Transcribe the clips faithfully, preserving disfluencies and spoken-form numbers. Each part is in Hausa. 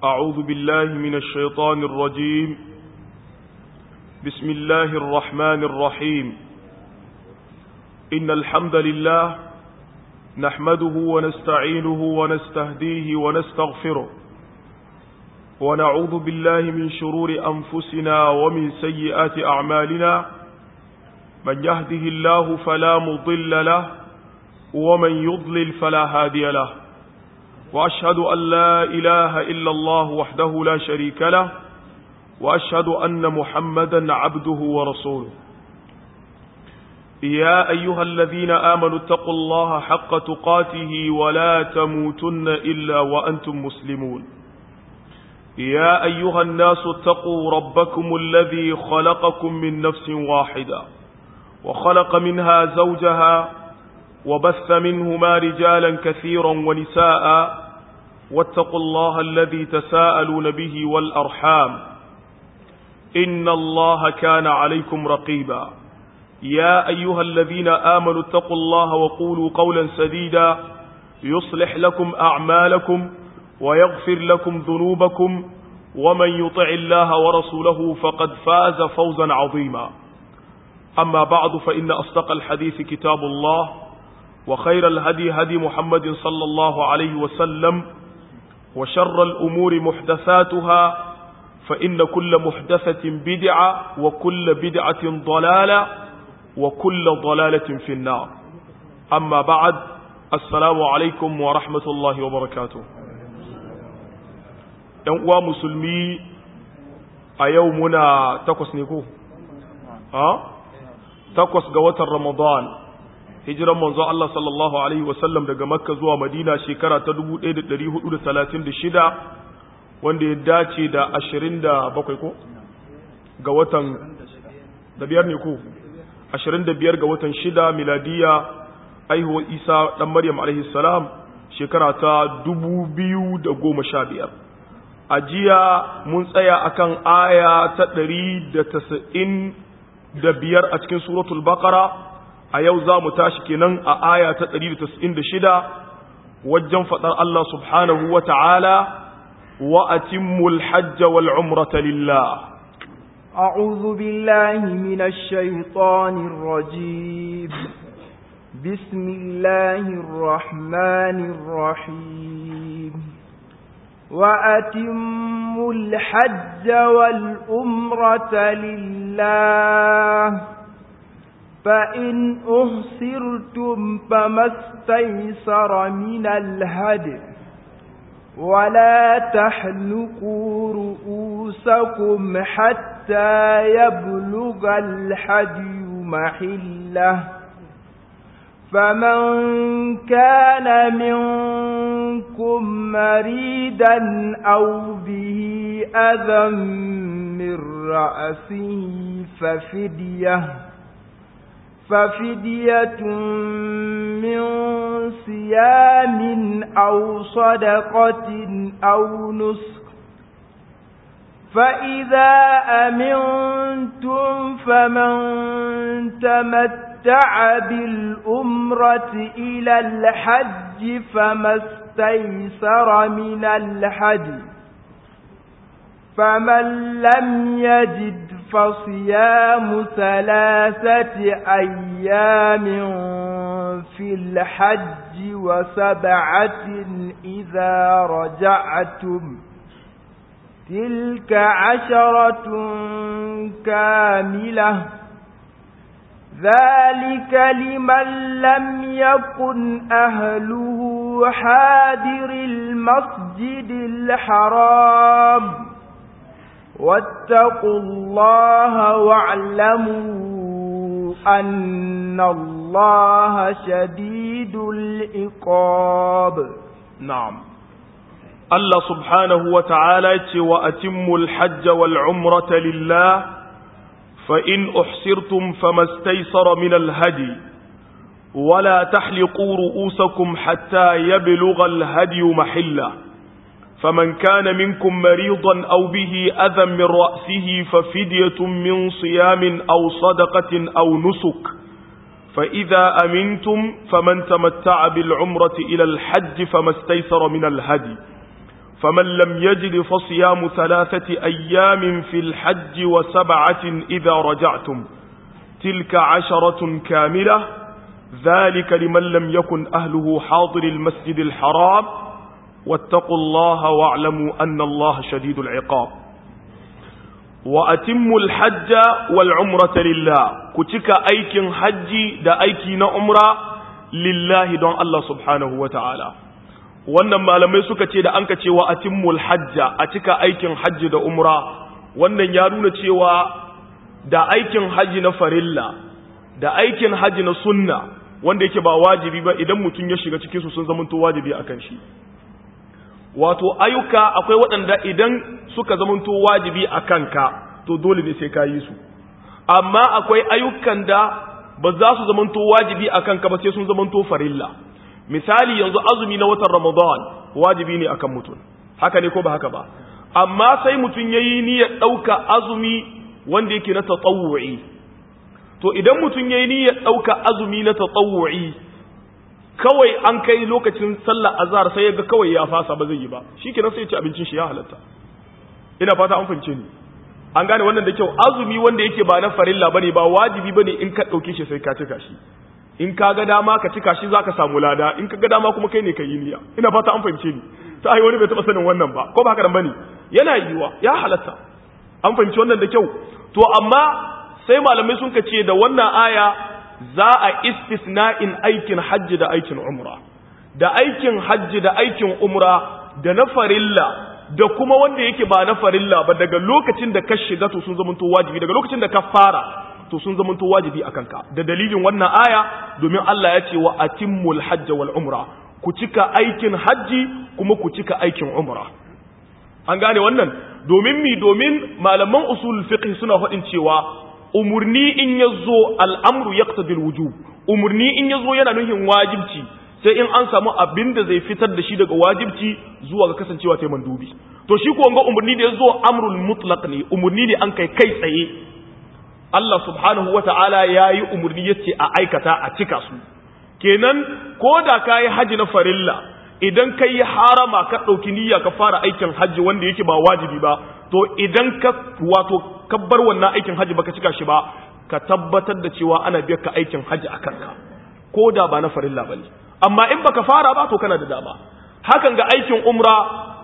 أعوذ بالله من الشيطان الرجيم. بسم الله الرحمن الرحيم. إن الحمد لله نحمده ونستعينه ونستهديه ونستغفره، ونعوذ بالله من شرور أنفسنا ومن سيئات أعمالنا. من يهده الله فلا مضل له، ومن يضلل فلا هادي له، وأشهد أن لا إله إلا الله وحده لا شريك له، وأشهد أن محمدا عبده ورسوله. يا أيها الذين آمنوا اتقوا الله حق تقاته ولا تموتن إلا وأنتم مسلمون. يا أيها الناس اتقوا ربكم الذي خلقكم من نفس واحدة، وخلق منها زوجها، وبث منهما رجالا كثيرا ونساء، واتقوا الله الذي تساءلون به والأرحام، إن الله كان عليكم رقيبا. يا أيها الذين آمنوا اتقوا الله وقولوا قولا سديدا يصلح لكم أعمالكم ويغفر لكم ذنوبكم، ومن يطع الله ورسوله فقد فاز فوزا عظيما. أما بعد، فإن أصدق الحديث كتاب الله، وخير الهدي هدي محمد صلى الله عليه وسلم، وشر الأمور محدثاتها، فإن كل محدثة بدعة، وكل بدعة ضلالة، وكل ضلالة في النار. أما بعد، السلام عليكم ورحمة الله وبركاته. ينقوى مسلمي أيومنا تقص نيكو ها تقص قوة رمضان، hijiran manzo Allah sallallahu alaihi wasallam daga Makka zuwa Madina shekara ta dubu ɗaya da ɗari hudu da talatin da shida, wanda ya dace da ashirin da bakwai ko ga watan da biyar ne ko ashirin da biyar ga watan shida miladiya, aihuwar Isa dan Maryam alaihi salam shekara ta dubu biyu da goma sha biyar. A jiya mun tsaya akan aya ta ɗari da tasa'in da biyar a cikin suratul Baqara. A yau za mu tashi kenan a aya ta ɗari da tasa'in da shida wajen faɗar Allah subhanahu wa ta'ala, wa atimmul hajja wal umrata lillah. أعوذ بالله من الشيطان الرجيم. بسم الله الرحمن الرحيم. وأتموا الحج والعمرة لله، فإن أحصرتم فما استيسر من الهدي، ولا تحلقوا رؤوسكم حتى يبلغ الهدي محله، فمن كان منكم مريضا أو به أذى من رأسه ففدية ففدية من صيام أو صدقة أو نسك، فإذا أمنتم فمن تمتع بالأمرة إلى الحج فما استيسر من الهدي، فمن لم يجد فصيام ثلاثة أيام في الحج وسبعة إذا رجعتم، تلك عشرة كاملة، ذلك لمن لم يكن أهله حاضر المسجد الحرام. واتقوا الله واعلموا أن الله شديد العقاب. نعم. الله سبحانه وتعالى وأتموا الحج والعمرة لله، فإن أحصرتم فما استيسر من الهدي، ولا تحلقوا رؤوسكم حتى يبلغ الهدي محله، فمن كان منكم مريضا أو به أذى من رأسه ففدية من صيام أو صدقة أو نسك، فإذا أمنتم فمن تمتع بالعمرة إلى الحج فما استيسر من الهدي، فمن لم يجد فصيام ثلاثة أيام في الحج وسبعة إذا رجعتم تلك عشرة كاملة ذلك لمن لم يكن أهله حاضر المسجد الحرام واتقوا الله واعلموا أن الله شديد العقاب وأتموا الحج والعمرة لله كتك أيكن حج دا أيكن عمرة lillahi don Allah subhanahu wa ta'ala wannan malamai suka ce da an ka cewa a timmul hajja a cika aikin hajji da umra wannan ya nuna cewa da aikin hajji na farilla da aikin hajji na sunna wanda yake ba wajibi ba idan mutum ya shiga cikin su sun zamanto wajibi akan shi wato ayyuka akwai waɗanda idan suka zamanto wajibi akan ka to dole ne sai ka yi su amma akwai ayyukan da ba za su zamanto wajibi a kanka ba sai sun zamanto farilla misali yanzu azumi na watan ramadan wajibi ne akan mutum haka ne ko ba haka ba amma sai mutum yayi niyyar dauka azumi wanda yake na tatawwu'i to idan mutum yayi niyyar dauka azumi na tatawwu'i kawai an kai lokacin sallar azhar sai yaga kawai ya fasa ba zai yi ba shikenan sai ya ci abincin shi ya halatta ina fata an fahimce ni an gane wannan da kyau azumi wanda yake ba na farilla bane ba wajibi bane in ka dauke shi sai ka cika shi in ka ga dama ka cika shi zaka samu lada in ka ga dama kuma kai ne ka yi niyya ina fata an fahimce ni ta ai wani bai taba sanin wannan ba ko ba haka dan bane yana yiwa ya halatta an fahimci wannan da kyau to amma sai malamai sun kace da wannan aya za a istisna'in aikin hajji da aikin umra da aikin hajji da aikin umra da na farilla da kuma wanda yake ba na farilla ba daga lokacin da ka shiga to sun zamanto wajibi daga lokacin da ka fara to sun zamanto wajibi akan ka da dalilin wannan aya domin Allah ya ce wa atimmul hajj wal umra ku cika aikin haji kuma ku cika aikin umra an gane wannan domin mi domin malaman usul fiqh suna faɗin cewa umurni in yazo al'amru yaqtadi al-wujub umurni in yazo yana nufin wajibci sai in an samu abin da zai fitar da shi daga wajibci zuwa ga kasancewa ta mandubi to shi kuwa ga umarni da ya zo amrul mutlaq ne umarni ne an kai kai tsaye Allah subhanahu wata'ala ya yi umarni ya ce a aikata a cika su kenan ko da ka yi hajji na farilla idan ka yi harama ka ɗauki niyya ka fara aikin hajji wanda yake ba wajibi ba to idan ka wato ka bar wannan aikin hajji baka cika shi ba ka tabbatar da cewa ana biyar ka aikin hajji a kanka ko da ba na farilla ba ne amma in baka fara ba to kana da dama hakan ga aikin umra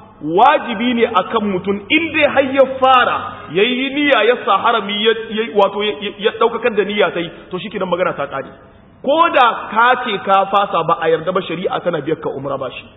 wajibi ne akan mutum in dai har ya fara yayi niyya ya sa harami ya wato ya daukakar da niyya sai to shikenan magana ta kare ko da ka ce ka fasa ba a yarda ba shari'a tana biyar ka umra ba shi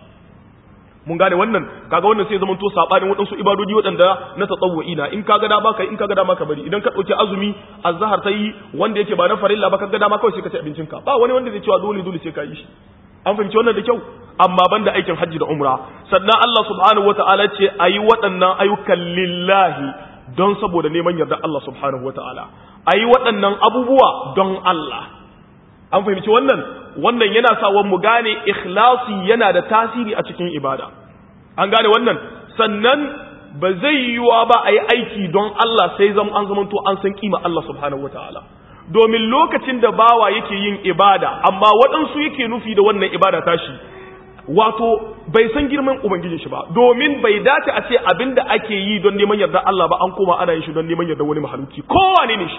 mun gane wannan kaga wannan sai zaman to sabanin wadansu ibadodi wadanda na tatawwu'i na in kaga dama kai in kaga dama ka bari idan ka dauki azumi azhar sai wanda yake ba na farilla ba kaga dama kawai sai ka ci abincin ka ba wani wanda zai cewa dole dole sai ka yi shi an fahimci wannan da kyau amma banda aikin hajji da umra sannan Allah subhanahu wataala ce ayi waɗannan ayyukan lillahi don saboda neman yarda Allah subhanahu wataala ayi waɗannan abubuwa don Allah an fahimci wannan wannan yana sa mu gane ikhlasi yana da tasiri a cikin ibada an gane wannan sannan ba zai yiwa ba ayi aiki don Allah sai zam an zamanto an san kima Allah subhanahu wataala domin lokacin da bawa yake yin ibada amma waɗansu yake nufi da wannan ibada tashi wato bai san girman ubangijin shi ba domin bai dace a ce abinda ake yi don neman yarda Allah ba an koma ana yin shi don neman yarda wani mahaluki kowane ne shi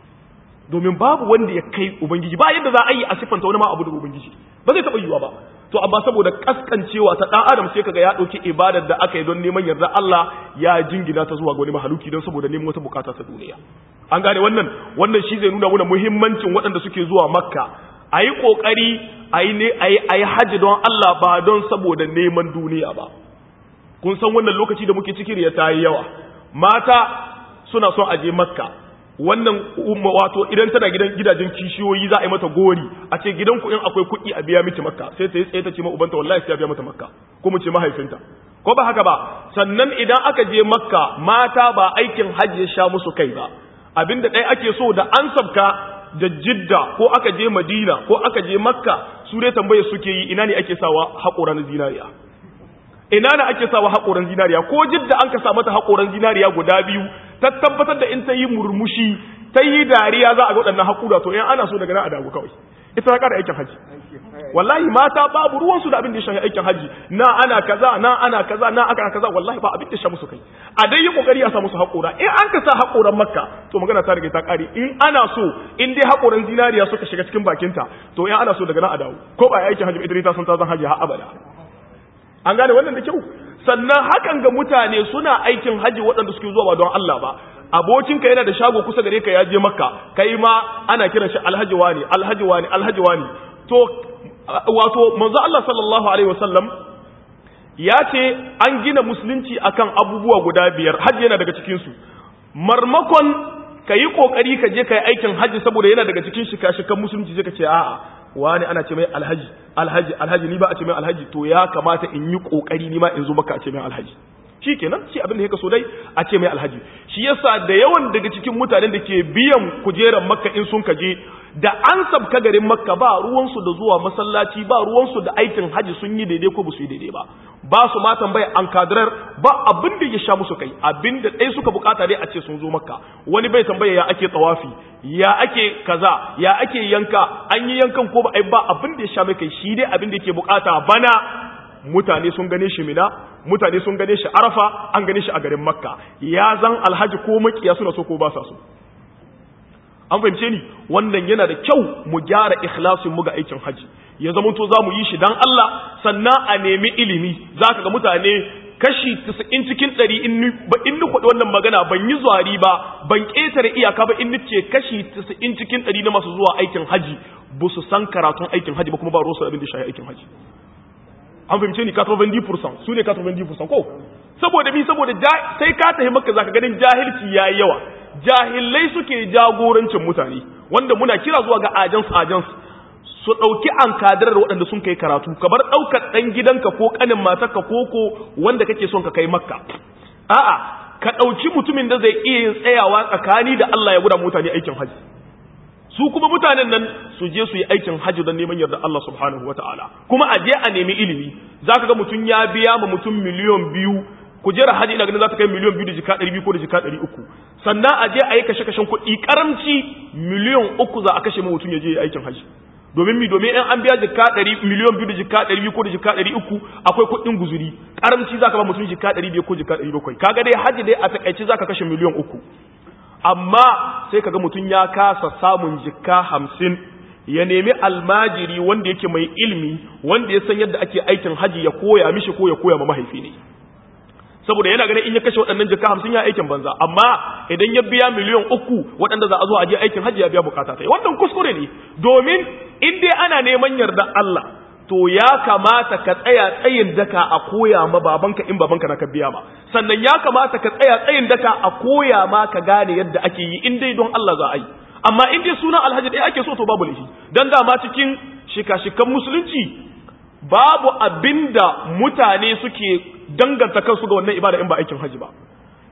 domin babu wanda ya kai ubangiji ba yadda za a yi a siffanta wani ma abu da ubangiji ba zai taɓa yiwa ba to amma saboda kaskancewa ta ɗan adam sai kaga ya ɗauki ibadar da aka yi don neman yarda Allah ya jingina ta zuwa ga wani mahaluki don saboda neman wata bukata ta duniya an gane wannan wannan shi zai nuna mana muhimmancin waɗanda suke zuwa makka a yi ƙoƙari a yi hajji don Allah ba don saboda neman duniya ba kun san wannan lokaci da muke ciki ya ta yi yawa mata suna son aje makka wannan wato idan tana gidan gidajen kishiyoyi za a yi mata gori a ce gidan ku in akwai kuɗi a biya miki makka sai ta yi tsaye ta ce ma ubanta wallahi sai ya biya mata makka ko mu ce mahaifinta ko ba haka ba sannan idan aka je makka mata ba aikin hajji ya sha musu kai ba abinda ɗaya ake so da an sabka da jidda ko aka je madina ko aka je makka su dai tambaye suke yi ina ne ake sawa haƙoran zinariya ina ne ake sawa haƙoran zinariya ko jidda an ka sa mata haƙoran zinariya guda biyu ta tabbatar da in ta yi murmushi ta yi dariya za a ga waɗannan haƙura to in ana so daga nan a dago kawai ita ta ƙara aikin haji. Wallahi mata babu ruwansu da abin da ya shafi aikin haji, na ana kaza na ana kaza na aka kaza, wallahi ba abin da ya sha musu kai. A dai yi kokari a sa musu haƙora, in an ka sa haƙoran Makka to magana ta rage ta ƙare. In ana so in dai haƙoran zinariya suka shiga cikin bakinta to in ana so daga nan a dawo, ko ba aikin haji ita ta san ta zan haji har abada. An gane wannan da kyau. Sannan hakan ga mutane suna aikin haji waɗanda suke zuwa ba don Allah ba. Abokinka yana da shago kusa gare ka ya je Makka, kai ma ana kiran shi alhaji wani alhaji wani alhaji wani. To wato manzo Allah sallallahu alaihi wasallam ya ce an gina musulunci akan abubuwa guda biyar, haji yana daga cikin su. Marmakon kayi kokari ka je kai aikin haji saboda yana daga cikin shika-shikan musulunci sai ka ce a'a wani ana ce mai alhaji alhaji alhaji ni ba a ce mai alhaji, to ya kamata in yi kokari ni ma in zo Makka a ce mai alhaji. Shi kenan shi abin da yake so dai a ce mai alhaji. Shi yasa da yawan daga cikin mutanen da ke biyan kujeran Makka in sun kaje da an sabka garin Makka ba ruwansu da zuwa masallaci, ba ruwansu da aikin haji sun yi daidai ko ba su yi daidai ba, ba su ma tambaya an kadirar ba abin da ya sha musu kai, abin da ɗaya suka bukata dai a ce sun zo Makka. Wani bai tambaya ya ake tsawafi, ya ake kaza, ya ake yanka, an yi yankan ko ba ai ba abin da ya sha mai kai, shi dai abin da yake bukata bana mutane sun gane shi Mina, mutane sun gane shi Arafa, an gane shi a garin Makka, ya zan alhaji ko makiya suna so ko ba sa so. An fahimce ni, wannan yana da kyau mu gyara ikhlasin mu ga aikin haji, ya zama to za mu yi shi dan Allah, sannan a nemi ilimi. Zaka ga mutane kashi tisa'in cikin ɗari in ni kwaɗi wannan magana ban yi zuwari ba, ban ƙetare iyaka ba, in ce kashi tisa'in cikin ɗari na masu zuwa aikin haji ba su san karatun aikin haji ba, kuma ba ruwa abin da shahi aikin haji. An fahimce ni ninety percent su ne ninety percent ko? Saboda bi saboda sai ka tafi Makka zaka ganin jahilci yayi yawa. Jahilai suke jagorancin mutane, wanda muna kira zuwa ga agents agents su dauki an kadarar waɗanda sun kai karatu, ka bar daukar dan gidanka ko kanin matarka ko ko wanda kake son ka kai Makka. A'a, ka dauki mutumin da zai iya yin tsayawa tsakani da Allah ya guda mutane aikin haji. Su kuma mutanen nan su je su yi aikin hajji don neman yarda Allah subhanahu wa ta'ala, kuma a je a nemi ilimi. Za ka ga mutum ya biya ma mutum miliyon biyu, kujerar hajji ina ganin za ta kai miliyon biyu da jika ɗari biyu ko da jika ɗari uku, sannan a je a yi kashe-kashen kuɗi karamci miliyon uku za a kashe ma mutum ya je aikin hajji. Domin mi domin in an biya jika ɗari miliyon biyu da jika ɗari biyu ko da jika ɗari uku akwai kuɗin guzuri, karamci za ka ba mutum jika ɗari biyu ko jika ɗari bakwai. Kaga dai hajji dai a takaice za ka kashe miliyon uku. Amma sai kaga mutum ya kasa samun jikka hamsin ya nemi almajiri wanda yake mai ilmi, wanda ya san yadda ake aikin haji ya koya mishi ko ya koya ma mahaifi ne, saboda yana ganin in ya kashe waɗannan jikka hamsin ya aikin banza. Amma idan ya biya miliyan uku waɗanda za a zo a je aikin haji ya biya bukata ta. Wannan kuskure ne, domin in dai ana neman yarda Allah to ya kamata ka tsaya tsayin daka a koya ma babanka in babanka na ka biya ma, sannan ya kamata ka tsaya tsayin daka a koya ma ka gane yadda ake yi in dai don Allah za a yi. Amma in dai sunan alhaji ɗaya ake so to babu laifi, dan dama cikin shika-shikan musulunci babu abinda mutane suke danganta kansu ga wannan ibada in ba aikin haji ba.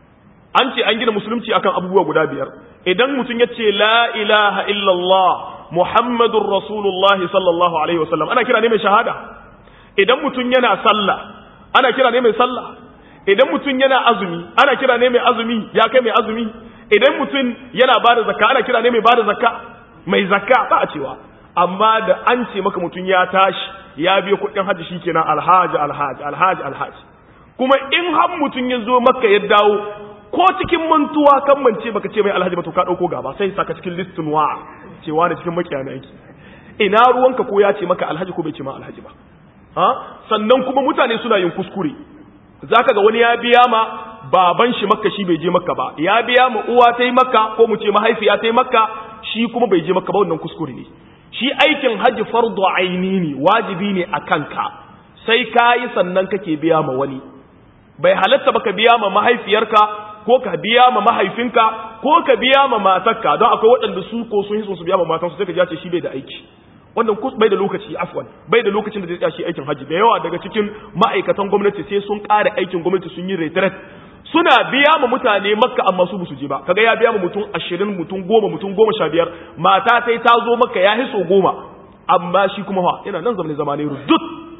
An ce an gina musulunci akan abubuwa guda biyar. Idan mutum ya ce la ilaha illallah Muhammadun Rasulullahi sallallahu Alaihi wasallam ana kira ne mai shahada. Idan mutum yana sallah ana kira ne mai sallah. Idan mutum yana azumi ana kira ne mai azumi, ya kai mai azumi. Idan mutum yana bada zakka ana kira ne mai bada zakka, mai zakka ba a cewa. Amma da an ce maka mutum ya tashi ya biya kuɗin hajji shikenan alhaji alhaji alhaji alhaji. Kuma in har mutum ya zo maka ya dawo ko cikin mantuwa kan mance baka ce mai alhaji ba to ka dauko gaba sai saka cikin listin wa cewa da cikin makiyana yake. Ina ruwanka ko ya ce maka alhaji ko bai ce ma alhaji ba. Ha? Sannan kuma mutane suna yin kuskure. Zaka ga wani ya biya ma baban shi makka shi bai je makka ba, ya biya ma uwa ta yi makka ko mu ce mahaifiya ta yi makka shi kuma bai je makka ba, wannan kuskure ne. Shi aikin haji fardu aini ne, wajibi ne a kanka, sai ka yi sannan kake biya ma wani. Bai halatta baka biya ma mahaifiyarka ko ka biya ma mahaifinka ko ka biya ma matarka, don akwai waɗanda su ko sun yi su biya ma matansu sai ka ji ce shi bai da aiki. Wannan kus bai da lokaci, afwan bai da lokacin da zai tsaya shi aikin haji. Da yawa daga cikin ma'aikatan gwamnati sai sun ƙara aikin gwamnati sun yi retret, suna biya ma mutane makka amma su su je ba. Kaga ya biya ma mutum ashirin, mutum goma, mutum goma sha biyar, mata sai ta zo makka ya hiso goma, amma shi kuma fa yana nan zamanin zamanai rudut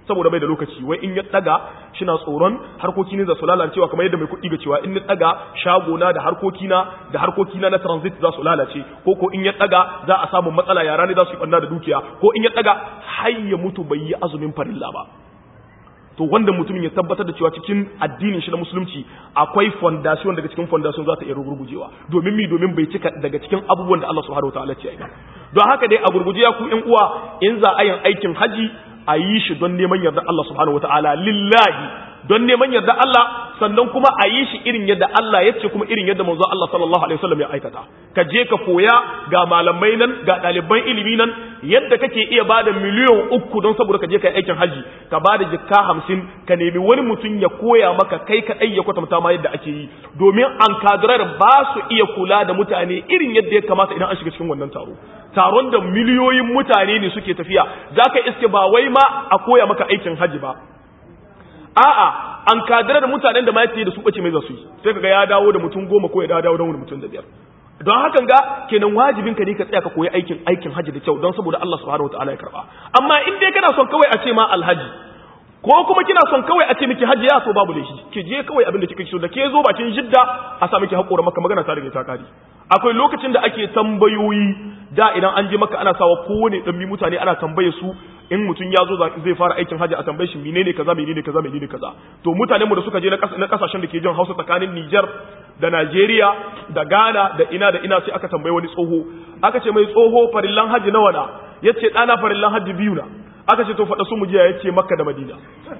saboda bai da lokaci wai in ya daga shina tsoron harkoki ne za su lalacewa kamar yadda mai kuɗi ga cewa in ya daga shagona da harkokina da harkokina na transit za su lalace ko ko in ya daga za a samu matsala yara ne za su yi ɓanna da dukiya ko in ya daga har ya mutu bai yi azumin farilla ba. To wanda mutumin ya tabbatar da cewa cikin addinin shi na musulunci akwai fondation daga cikin fondation za ta iya rugurgujewa domin mi domin bai cika daga cikin abubuwan da Allah subhanahu wataala ya yi ba. Don haka dai a gurguje ku ƴan uwa in za a yin aikin haji a yi shi don neman yarda Allah subhanahu wataala lillahi don neman yarda Allah sannan kuma a yi shi irin yadda Allah ya ce kuma irin yadda manzo Allah sallallahu alaihi wasallam ya aikata. Ka je ka koya ga malamai nan ga ɗaliban ilimi nan yadda kake iya bada miliyan uku don saboda ka je ka yi aikin haji ka bada jikka hamsin ka nemi wani mutum ya koya maka kai kaɗai ya kwatanta ma yadda ake yi domin an kadirar ba su iya kula da mutane irin yadda ya kamata idan an shiga cikin wannan taro. Taron da miliyoyin mutane ne suke tafiya za ka iske ba wai ma a koya maka aikin haji ba. A'a an kadira da mutanen da ma yace da su bace mai zasu yi sai kaga ya dawo da mutum goma ko ya dawo da wani mutum da biyar. Don hakan ga kenan wajibin ka ne ka tsaya ka koyi aikin aikin haji da kyau don saboda Allah subhanahu wataala ya karba. Amma in dai kana son kawai a ce ma alhaji ko kuma kina son kawai a ce miki haji ya so babu da shi ki je kawai abin da kike so da ke zo bakin jidda a sa miki hakora maka magana ta rage ta kare. Akwai lokacin da ake tambayoyi da idan an je maka ana sawa kowane dan mutane ana tambaye su in mutum ya zo zai fara aikin haji a tambaye shi menene kaza menene kaza menene kaza. To mutanen mu da suka je na kasashen da ke jin Hausa tsakanin Niger da Nigeria da Ghana da ina da ina sai aka tambaye wani tsoho aka ce mai tsoho farillan haji nawa na yace dana farillan haji biyu na aka ce to fada su mu je yace Makka da Madina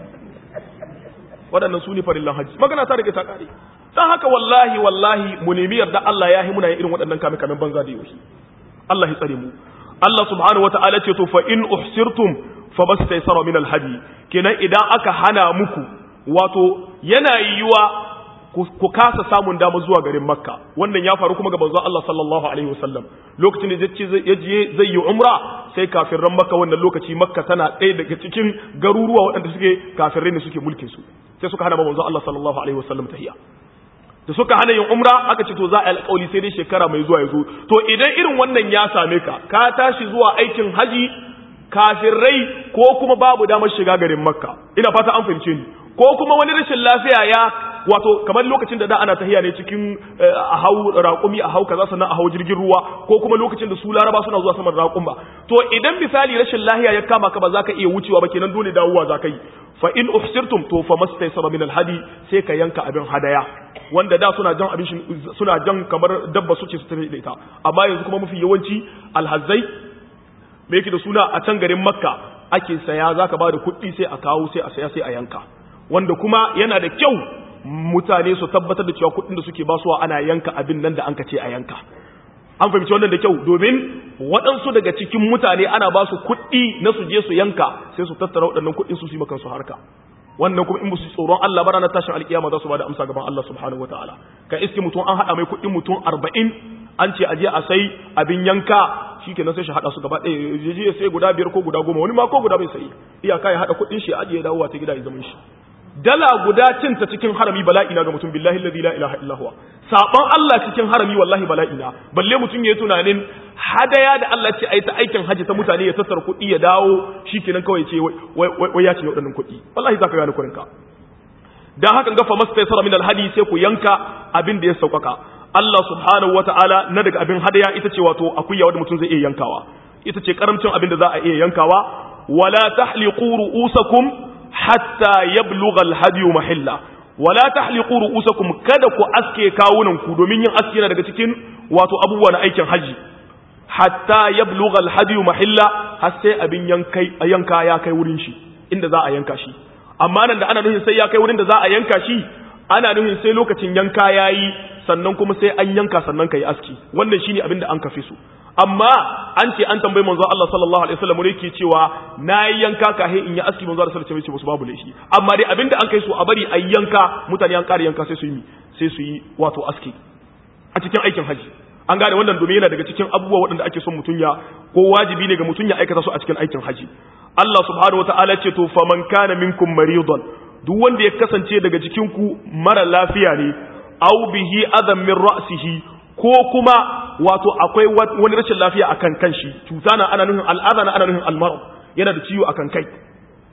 waɗannan su ne farillan haji magana ta rage ta kare. Dan haka wallahi wallahi mu nemi yarda Allah ya yi muna yin irin waɗannan kame kamen banza da yoshi Allah ya tsare mu. Allah subhanahu wata'ala ce to fa in uhsirtum fa bastaysara min alhadi kenan idan aka hana muku wato yana yiwa ku kasa samun dama zuwa garin Makka wannan ya faru kuma ga manzon Allah sallallahu alaihi wasallam lokacin da yace zai yi umra sai kafiran Makka wannan lokaci Makka tana ɗaya daga cikin garuruwa waɗanda suke kafirai ne suke mulkin su sai suka hana manzon Allah sallallahu alaihi wasallam tahiya da suka hana yin umra aka ce to za a yi alƙawli sai dai shekara mai zuwa ya zo. To idan irin wannan ya same ka ka tashi zuwa aikin haji kafirai ko kuma babu damar shiga garin Makka ina fata an fahimce ni ko kuma wani rashin lafiya ya wato kamar lokacin da da ana tahiya ne cikin a hau raƙumi a hau kaza sannan a hau jirgin ruwa ko kuma lokacin da su Laraba suna zuwa saman raƙuma. To idan misali rashin lafiya ya kama ka ba za ka iya wucewa ba kenan dole dawowa za ka yi fa in uhsirtum to fa mastaysara min alhadi sai ka yanka abin hadaya wanda da suna jan abin suna jan kamar dabba suke su tafi da ita amma yanzu kuma mafi yawanci alhazzai me yake da suna a can garin Makka ake saya zaka ba da kuɗi sai a kawo sai a saya sai a yanka wanda kuma yana da kyau mutane su tabbatar da cewa kuɗin da suke basuwa ana yanka abin nan da an ka ce a yanka. An fahimci wannan da kyau domin waɗansu daga cikin mutane ana ba su kuɗi na su je su yanka sai su tattara waɗannan kuɗin su su yi maka su harka wannan kuma in musu tsoron Allah ba ranar tashin alkiyama za su ba da amsa gaban Allah subhanahu wataala. Ka iske mutum an haɗa mai kuɗin mutum arba'in an ce aje a sai abin yanka shikenan sai shi haɗa su gaba ɗaya je je sai guda biyar ko guda goma wani ma ko guda bai sai iyaka ya haɗa kuɗin shi aje ya dawo ta gida ya zaman shi. Dala guda cinta cikin harami bala'i na ga mutum billahi alladhi la ilaha illa huwa saban Allah cikin harami wallahi bala'i na balle mutum yayi tunanin hadaya da Allah ce ai ta aikin haji ta mutane ya tattara kuɗi ya dawo shikenan kawai ce wai ya ce waɗannan kuɗi wallahi zaka gane kurinka. Dan haka ga fa mastaysara min alhadi sai ku yanka abin da ya saukaka. Allah subhanahu wataala na daga abin hadaya ita ce wato akuya wanda mutum zai iya yankawa ita ce karamcin abin da za a iya yankawa. Wala tahliqu ru'usakum hatta yablugha alhadiyu mahilla wala tahliqu ru'usakum kada ku aske kawunan ku domin yin aski yana daga cikin wato abubuwa na aikin haji hatta yablugha alhadiyu mahilla har sai abin yankai yanka ya kai wurin shi inda za a yanka shi. Amma nan da ana nufin sai ya kai wurin da za a yanka shi ana nufin sai lokacin yanka yayi sannan kuma sai an yanka sannan kai aski wannan shine abin da an kafe su. Amma an ce an tambayi manzo Allah sallallahu alaihi wasallam ne yake cewa nayi yanka kahe in yi aski manzo Allah sallallahu alaihi wasallam ce babu laifi amma dai abinda an kai su a bari a yanka mutane an kare yanka sai su yi sai su yi wato aski a cikin aikin haji. An gane wannan domin yana daga cikin abubuwa waɗanda ake son mutun ya ko wajibi ne ga mutun ya aikata su a cikin aikin haji. Allah subhanahu wataala ce to faman kana minkum maridan duk wanda ya kasance daga cikin ku mara lafiya ne aw bihi adam min ra'sihi ko kuma wato akwai wani rashin lafiya akan kanshi cuta na ana nufin al'adha na ana nufin almarad yana da ciwo akan kai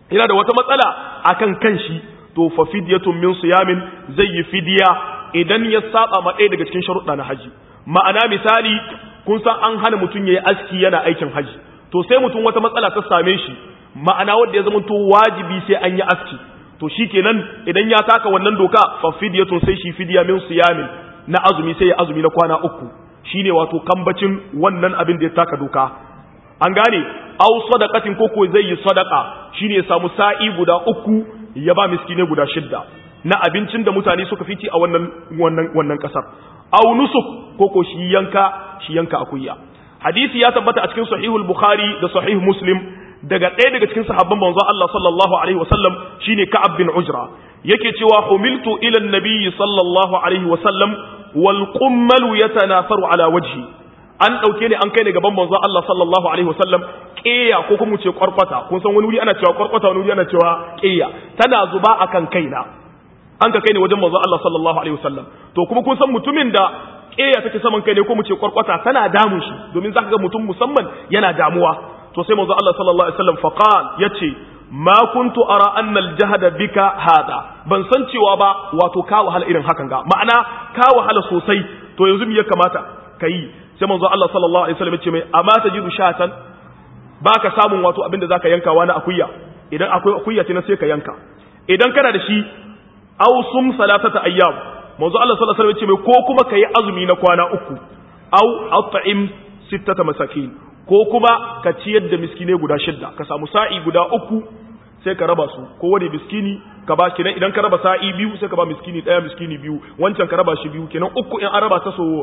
yana da wata matsala akan kanshi to fa fidyatun min siyamin zai yi fidiya idan ya saba ma ɗaya daga cikin sharuɗa na haji. Ma'ana misali kun san an hana mutum yayi aski yana aikin haji, to sai mutum wata matsala ta same shi, ma'ana wanda ya zama to wajibi sai an yi aski, to shikenan idan ya taka wannan doka fa fidyatun sai shi fidiya min siyamin na azumi, sai ya azumi na kwana uku, shine wato kambacin wannan abin da ya taka doka. An gane, aw sadaqatin koko zai yi sadaqa, shine ya samu sa'i guda uku ya ba miskine guda shidda na abincin da mutane suka fici a wannan wannan wannan kasar. Aw nusuk koko shi yanka shi yanka akuya. Hadisi ya tabbata a cikin sahihul Bukhari da sahih Muslim daga ɗaya daga cikin sahabban manzo Allah sallallahu alaihi wasallam shine Ka'ab bin Ujra, yake cewa humiltu ila an-nabi sallallahu alaihi wasallam wal qummalu yatanafaru ala wajhi. An dauke ni an kai ni gaban manzo Allah sallallahu alaihi wasallam, ƙeya ko kuma ce kwarkwata, kun san wani wuri ana cewa kwarkwata wani wuri ana cewa ƙeya, tana zuba akan kaina. An ka kai ni wajen manzo Allah sallallahu alaihi wasallam, to kuma kun san mutumin da ƙeya take saman kai ne ko mu ce kwarkwata tana damun shi, domin zaka ga mutum musamman yana damuwa. To sai manzo Allah sallallahu alaihi wasallam faqal yace ma kuntu ara anna al-jahda bika hada, ban san cewa ba wato ka wahala irin hakan ga, ma'ana ka wahala sosai, to yanzu me ya kamata kai? Sai manzo Allah sallallahu alaihi wasallam yace mai amma tajidu shatan, baka samun wato abinda zaka yankawa na akuya, idan akwai akuya ce na sai ka yanka, idan kana da shi aw sum salatata ayyam, manzo Allah sallallahu alaihi wasallam yace mai ko kuma kai azumi na kwana uku, aw at'im sittata masakin, ko kuma ka ciyar da miskine guda shidda, ka samu sa'i guda uku sai ka raba su, ko wani miskini ka ba, kenan idan ka raba sa'i biyu sai ka ba miskini daya, miskini biyu, wancan ka raba shi biyu, kenan uku in an raba ta so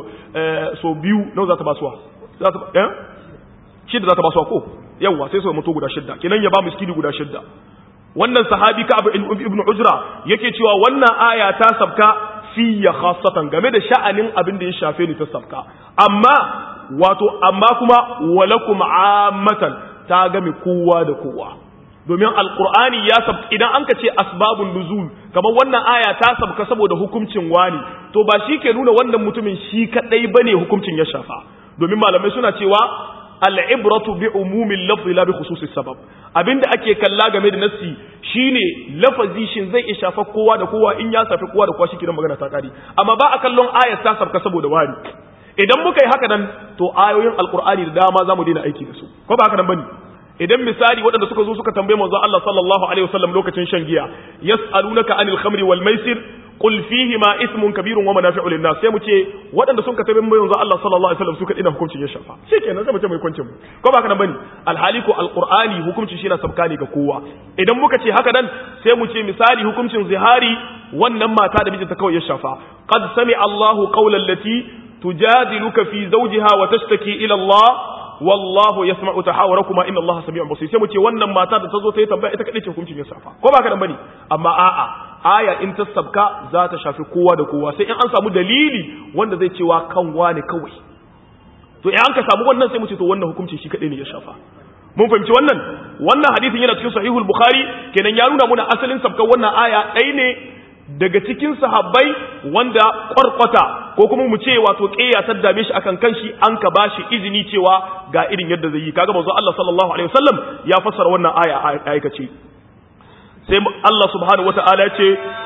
so biyu nawa za ta ba suwa? Za ta eh shidda za ta ba suwa ko yawa, sai so mutu guda shidda, kenan ya ba miskini guda shidda. Wannan sahabi ka ibn Ujra yake cewa wannan aya ta sabka fiya khassatan, game da sha'anin abin da ya shafe ni ta sabka, amma wato amma kuma walakum ammatan, ta game kowa da kowa, domin alqur'ani ya sab idan anka ce asbabun nuzul, kamar wannan aya ta sabka saboda hukuncin wani, to ba shi ke nuna wannan mutumin shi kadai bane hukuncin ya shafa, domin malamai suna cewa al'ibratu bi umumin lafzi la bi khususis sabab, abinda ake kalla game da nassi shine lafazi shin zai iya shafa kowa da kowa, in ya shafi kowa da kowa shikenan magana ta kare, amma ba a kallon ayat ta sabka saboda wani. Idan muka yi haka nan to ayoyin alqur'ani da dama zamu daina aiki da su, ko ba haka nan bane? Idan misali waɗanda suka zo suka tambaye manzo Allah sallallahu alaihi wasallam lokacin shan giya, yas'alunaka anil khamri wal maisir qul fihima ithmun kabirun wa manafi'u lin nas, sai mu ce waɗanda sun ka tambaye manzo Allah sallallahu alaihi wasallam suka dina hukuncin ya shafa, shikenan sai mu ce mai hukuncin mu, ko ba haka nan bane? Alhali ko alqur'ani hukuncin shi na sabka ne ga kowa. Idan muka ce haka nan sai mu ce misali hukuncin zihari, wannan mata da mijinta kawai ya shafa, qad sami Allahu qawlan lati tujadiluka fi zawjiha wa tashtaki ila Allah wallahu yasma'u tahawurakuma inna Allaha sami'un basir, sai mu ce wannan mata da tazo ta yi tambaya ita kadai ce hukuncin ya safa, ko ba ka dan bane? Amma a'a, aya in ta sabka za ta shafi kowa da kowa, sai in an samu dalili wanda zai cewa kan wani kawai, to in an ka samu wannan sai mu ce to wannan hukunci shi kadai ne ya shafa. Mun fahimci wannan? Wannan hadisin yana cikin sahihul Bukhari, kenan ya nuna muna asalin sabkan wannan aya ɗaya ne daga cikin sahabbai wanda kwarkwata ko kuma mu ce wato ƙeya ta dame shi akan kanshi, an ka bashi izini cewa ga irin yadda zai yi. Kaga manzo Allah sallallahu alaihi wasallam ya fassara wannan aya a aikace. Sai Allah subhanahu wata'ala ya ce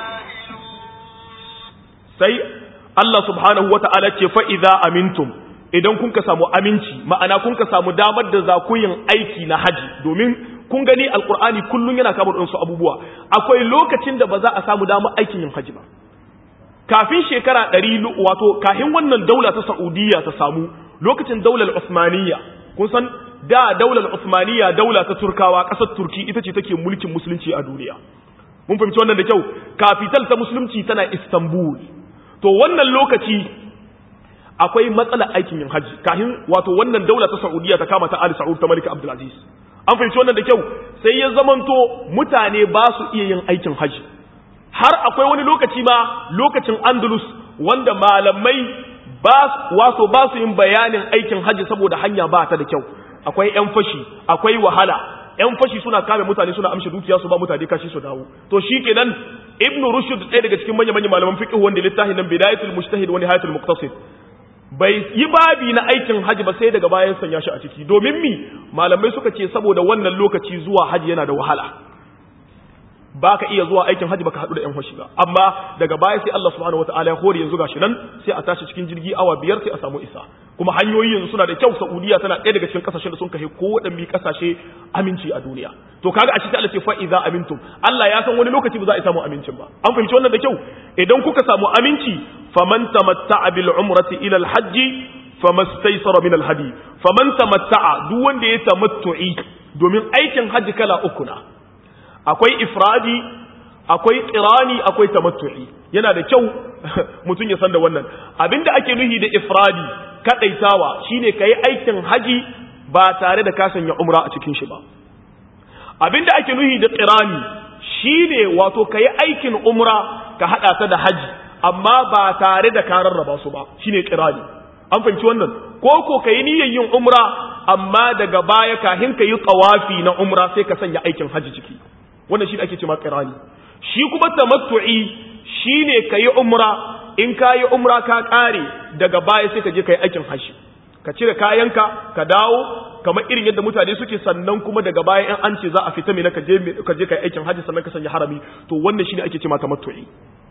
sai Allah subhanahu wata'ala ce fa idza amintum, idan kun ka samu aminci, ma'ana kun ka samu damar da za ku yin aiki na haji, domin kun gani alkur'ani kullum yana kama da su abubuwa, akwai lokacin da ba za a samu damar aikin yin haji ba. Kafin shekara ɗari wato kafin wannan daula ta Saudiya ta samu, lokacin daular Usmaniyya, kun san da daular Usmaniyya daula ta Turkawa, ƙasar Turki ita ce take mulkin musulunci a duniya. Mun fahimci wannan da kyau, kafital ta musulunci tana Istanbul. To wannan lokaci akwai matsalar aikin yin haji, kafin wato wannan daula ta Saudiya ta kama ta Ali Saud ta Malik Abdul Aziz. An fahimci wannan da kyau, sai ya zamanto mutane ba su iya yin aikin haji. Har akwai wani lokaci ma lokacin Andalus wanda malamai ba wato ba su yin bayanin aikin haji saboda hanya ba ta da kyau. Akwai ƴan fashi, akwai wahala. ƴan fashi suna kame mutane, suna amshi dukiya su ba mutane kashi su dawo. To shikenan Ibn Rushd ɗaya daga cikin manyan malaman fiqh wanda littafin nan Bidayatul Mujtahid wa Nihayatul Muqtasid bai yi babi na aikin haji ba sai daga bayan sanya shi a ciki, domin mi malamai suka ce saboda wannan lokaci zuwa haji yana da wahala. baka iya zuwa aikin haji baka hadu da yan hoshi ba amma daga baya sai Allah subhanahu wataala ya hore yanzu gashi nan sai a tashi cikin jirgi awa biyar sai a samu isa kuma hanyoyi yanzu suna da kyau. Saudiya tana ɗaya daga cikin kasashen da sun kai ko wadanne kasashe aminci a duniya. To kaga a cikin Allah ce fa idza amintum, Allah ya san wani lokaci ba za a samu amincin ba. An fahimci wannan da kyau. Idan kuka samu aminci, faman tamatta'a bil umrati ila al hajji famastaysara min al hadi. Faman tamatta'a, duk wanda ya tamattu'i, domin aikin haji kala uku na. Akwai ifradi, akwai qirani, akwai tamattu'i. Yana da kyau mutum ya san da wannan. Abinda ake nuhi da ifradi, kadaitawa, shine kai aikin haji ba tare da ka sanya umra a cikin shi ba. Abinda ake nuhi da qirani shine wato kai aikin umra ka hada ta da haji amma ba tare da ka rarraba su ba, shine qirani. An fahimci wannan? Ko ko kai niyyar yin umra amma daga baya kahin ka yi tawafi na umra sai ka sanya aikin haji ciki. Wannan shi ake cewa qirani. Shi kuma tamattu'i shine kai umra, in kai umra ka kare daga baya sai ka je kai aikin haji. Ka cire kayanka ka dawo kamar irin yadda mutane suke, sannan kuma daga baya in an ce za a fita mai ka je ka je kai aikin haji sannan ka sanya harami. To wannan shine ake cewa tamattu'i.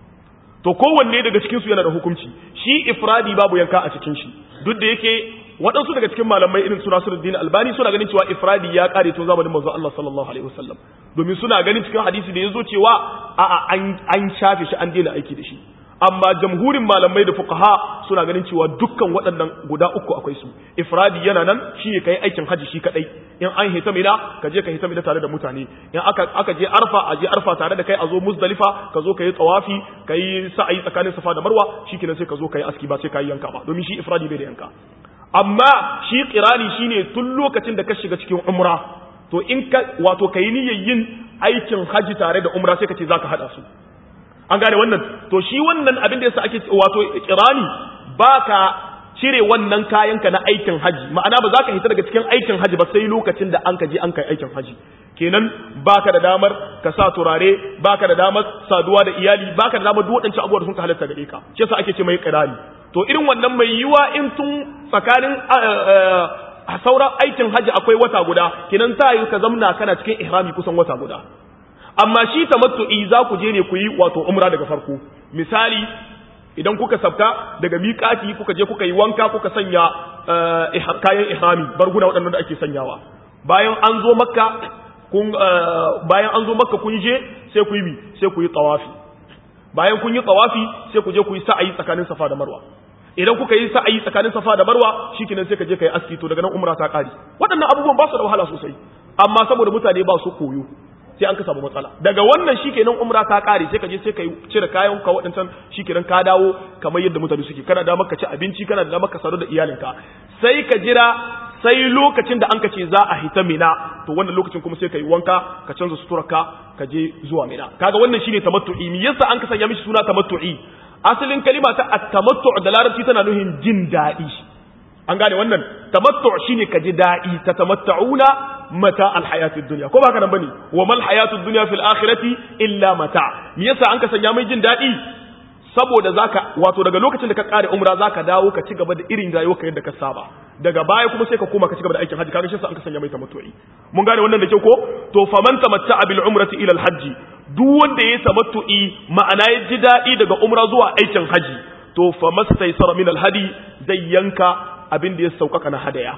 To kowanne daga cikin su yana da hukunci. Shi ifradi babu yanka a cikin shi, duk da yake waɗansu daga cikin malamai irin su Nasiruddin Albani suna ganin cewa ifradi ya kare tun zamanin manzo Allah sallallahu alaihi wasallam, domin suna ganin cikin hadisi da yazo cewa a'a an an shafe shi an daina aiki da shi. Amma jamhurin malamai da fuqaha suna ganin cewa dukkan waɗannan guda uku akwai su. Ifradi yana nan, shi ne kai aikin haji shi kadai. In an hita mina ka je ka hita mina tare da mutane. In aka aka je Arfa a je Arfa tare da kai, a zo Muzdalifa ka zo kai tawafi, kai sa'i tsakanin Safa da Marwa, shikenan sai ka zo kai aski ba sai kai yanka ba, domin shi ifradi bai da yanka. Amma shi qirani shine tun lokacin da ka shiga cikin umra, to in ka wato kai niyyar yin aikin haji tare da umra sai ka ce zaka hada su. An gane wannan? To shi wannan abin da yasa ake wato qirani, baka cire wannan kayanka na aikin haji, ma'ana ba za ka hita daga cikin aikin haji ba sai lokacin da an ka je an kai aikin haji. Kenan baka da damar ka sa turare, baka da damar saduwa da iyali, baka da damar duk waɗancan abubuwa da sun ka halatta gare ka. Shi yasa ake ce mai qirani. To irin wannan mai yiwa in tun tsakanin a sauran aikin haji akwai wata guda, kenan ta yi ka zamna kana cikin ihrami kusan wata guda. Amma shi tamattu'i za ku je ne ku yi wato umra daga farko. Misali, idan kuka sabka daga miƙati kuka je kuka yi wanka kuka sanya kayan ihrami, barguna waɗannan da ake sanyawa. Bayan an zo makka kun bayan an zo makka kun je sai ku yi sai ku yi tawafi. Bayan kun yi tawafi sai ku je ku yi sa'ayi tsakanin Safa da Marwa. Idan kuka yi sa'ayi tsakanin Safa da Marwa, shikenan sai ka je ka yi aski, to daga nan umra ta kare. Waɗannan abubuwan ba su da wahala sosai, amma saboda mutane ba su koyo sai an ka samu matsala. Daga wannan shikenan umra ta kare, sai ka je sai ka cire kayan ka waɗancan, shikenan ka dawo kamar yadda mutane suke. Kana da maka ci abinci, kana da maka sadu da iyalinka. Sai ka jira sai lokacin da an ka ce za a hita Mina, to wannan lokacin kuma sai ka yi wanka, ka canza suturarka, ka je zuwa Mina. Kaga wannan shine tamattu'i. Me yasa an ka sanya mishi suna tamattu'i? Asalin kalima ta at-tamattu' da larabci tana nuhin jin daɗi. An gane wannan? Tamattu' shine ka ji daɗi, ta tamatta'una mata al-hayatid dunya. Ko ba haka nan bane? Wa mal hayatud dunya fil akhirati illa mata. Me yasa an ka sanya mai jin daɗi? Saboda zaka wato daga lokacin da ka kare umra zaka dawo ka ci gaba da irin rayuwarka yadda ka saba. Daga baya kuma sai ka koma ka ci gaba da aikin haji. Kaga shi yasa an ka sanya mai tamattu'i. Mun gane wannan da kyau ko? To faman tamatta'a bil umrati ila al-hajj, duk wanda ya tamattu'i ma'ana ya ji daɗi daga umra zuwa aikin haji, to famastaysara min al-hadi, zai yanka abin da ya sauƙaƙa na hadaya.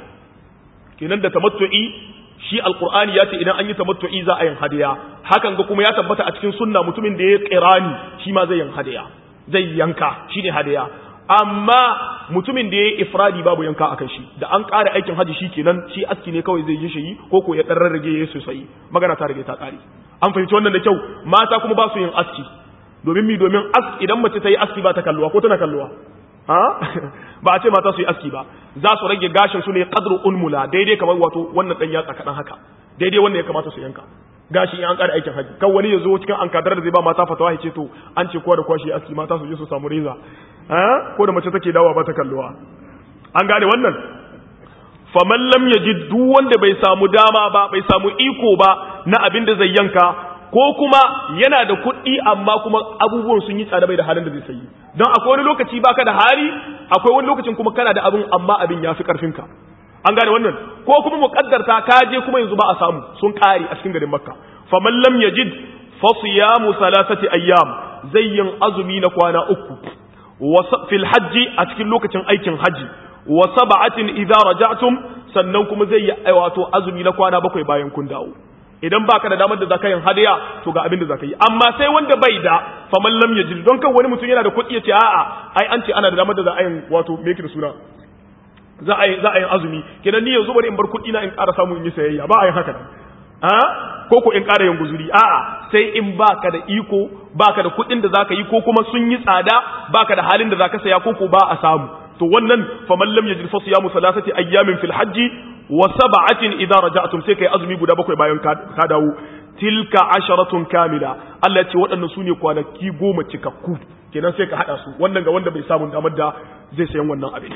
Kenan da tamattu'i, shi alqur'ani ya ce idan an yi tamattu'i za a yin hadaya. Hakan ga kuma ya tabbata a cikin sunna, mutumin da ya qirani shi ma zai yin hadaya, zai yanka, shine hadaya. Amma mutumin da ya yi ifradi babu yanka akan shi, da an ƙara aikin haji shi kenan shi aski ne kawai zai yi shi, ko ko ya dan rarrage ya sosai, magana ta rage ta ƙare. An fahimci wannan da kyau. Mata kuma ba su yin aski, domin mi domin aski, idan mace ta yi aski ba ta kalluwa ko tana kalluwa, ha ba a ce mata su yi aski ba, za su rage gashin su ne qadru unmula, daidai kamar wato wannan dan yatsa kadan haka, daidai wannan ya kamata su yanka gashi in an ƙara aikin haji. Kan wani ya zo cikin an kadar da zai ba mata fatawa ya ce to an ce kowa da kwashi aski, mata su je su samu reza, ha ko da mace take dawa ba ta kalluwa. An gane wannan? Faman lam yajid, duk wanda bai samu dama ba, bai samu iko ba na abin da zai yanka, ko kuma yana da kuɗi amma kuma abubuwan sun yi tsada bai da halin da zai sayi. Don akwai wani lokaci baka da hali, akwai wani lokacin kuma kana da abin amma abin ya fi ƙarfinka. An gane wannan? Ko kuma muƙaddarta ka je kuma yanzu ba a samu, sun ƙare a cikin garin Makka. Faman lam yajid fa siyamu thalathati ayyam zayyin azumi na kwana uku wa fil hajji a cikin lokacin aikin haji wa sab'atin idza raja'tum sannan kuma zai yi wato azumi na kwana bakwai bayan kun dawo idan baka da damar da zaka yin hadiya to ga abin da zaka yi amma sai wanda bai da faman lam yajid don kan wani mutum yana da kuɗi ya ce a'a ai an ce ana da damar da za a yin wato me yake da suna za a yi za a yin azumi kenan ni yanzu bari in bar kuɗi na in ƙara samu in yi sayayya ba a yin haka a ko ko in ƙara yin guzuri a'a sai in baka da iko baka da kuɗin da zaka yi ko kuma sun yi tsada baka da halin da zaka saya ko ko ba a samu to wannan faman lam yajid fa siyamu thalathati ayyamin fil hajji wa sab'atin idza raja'tum sai kai azumi guda bakwai bayan ka dawo tilka asharatun kamila Allah ya ce waɗannan sune kwanaki goma cikakku kenan sai ka hada su wannan ga wanda bai samu damar da zai sayan wannan abin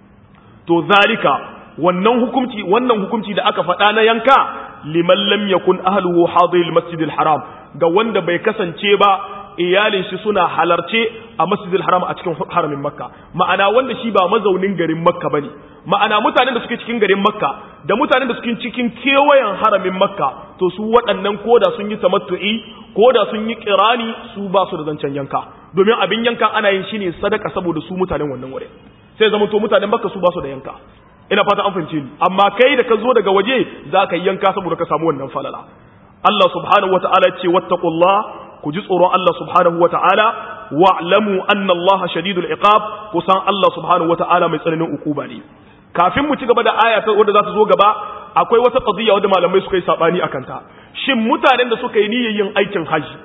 to zalika wannan hukunci wannan hukunci da aka faɗa na yanka liman lam yakun ahluhu hadiril masjidil haram ga wanda bai kasance ba iyalin shi suna halarce a masjidil haram a cikin haramin makka ma'ana wanda shi ba mazaunin garin makka bane ma'ana mutanen da suke cikin garin makka da mutanen da suke cikin kewayen haramin makka to su waɗannan koda sun yi tamattu'i koda sun yi kirani su ba su da zancen yanka domin abin yankan ana yin shi ne sadaka saboda su mutanen wannan wurin sai zama to mutanen makka su ba su da yanka ina fata an fahimce ni amma kai da ka zo daga waje za ka yi yanka saboda ka samu wannan falala Allah subhanahu wata'ala ce wattaqullah ku ji tsoron Allah subhanahu wata'ala wa'lamu anna Allah shadidul iqab kusan Allah subhanahu wata'ala mai tsananin ukuba ne kafin mu ci gaba da aya ta wanda za ta zo gaba akwai wata qadiya wanda malamai suka yi sabani akan ta shin mutanen da suka yi niyyar yin aikin haji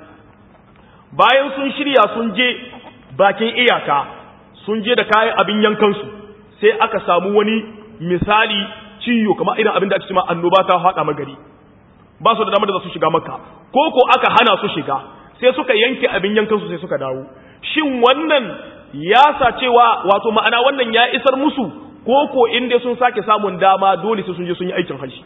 bayan sun shirya sun je bakin iyaka sun je da kayan abin yankan su sai aka samu wani misali ciyo kamar irin abin da ake cewa annoba ta hada magari ba su da damar da za su shiga makka ko ko aka hana su shiga sai suka yanke abin yankan su sai suka dawo shin wannan ya sa cewa wato ma'ana wannan ya isar musu ko ko inda sun sake samun dama dole sai sun je sun yi aikin haji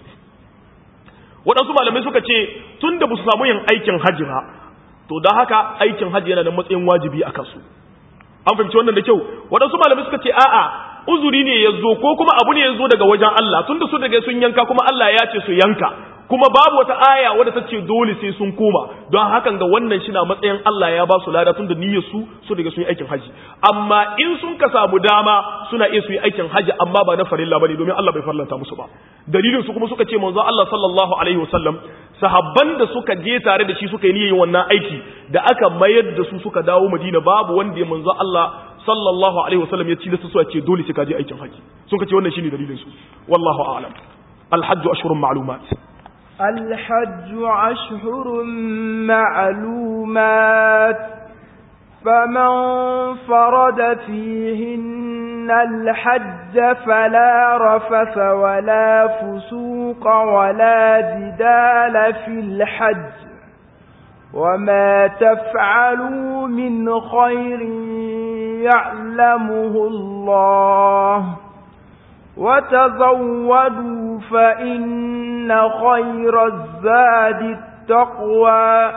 waɗansu malamai suka ce tun da ba su samu yin aikin haji ba to da haka aikin haji yana da matsayin wajibi a kansu an fahimci wannan da kyau waɗansu malamai suka ce a'a uzuri ne ya zo ko kuma abu ne ya zo daga wajen Allah tun da su daga sun yanka kuma Allah ya ce su yanka kuma babu wata aya wadda ta ce dole sai sun koma don hakan ga wannan shi na matsayin Allah ya ba su lada tun da niyyar su su daga sun yi aikin haji amma in sun ka samu dama suna iya su yi aikin haji amma ba na farilla bane domin Allah bai farlanta musu ba dalilin su kuma suka ce manzo Allah sallallahu alaihi wasallam sahabban da suka je tare da shi suka yi niyyar wannan aiki da aka mayar da su suka dawo Madina babu wanda ya manzo Allah sallallahu alaihi wasallam ya tilasta su a ce dole sai ka je aikin haji sun ka ce wannan shine dalilin su wallahu a'lam al-hajj ashhurun ma'lumat الحج أشهر معلومات فمن فرد فيهن الحج فلا رفث ولا فسوق ولا جدال في الحج وما تفعلوا من خير يعلمه الله وتزودوا فإن خير الزاد التقوى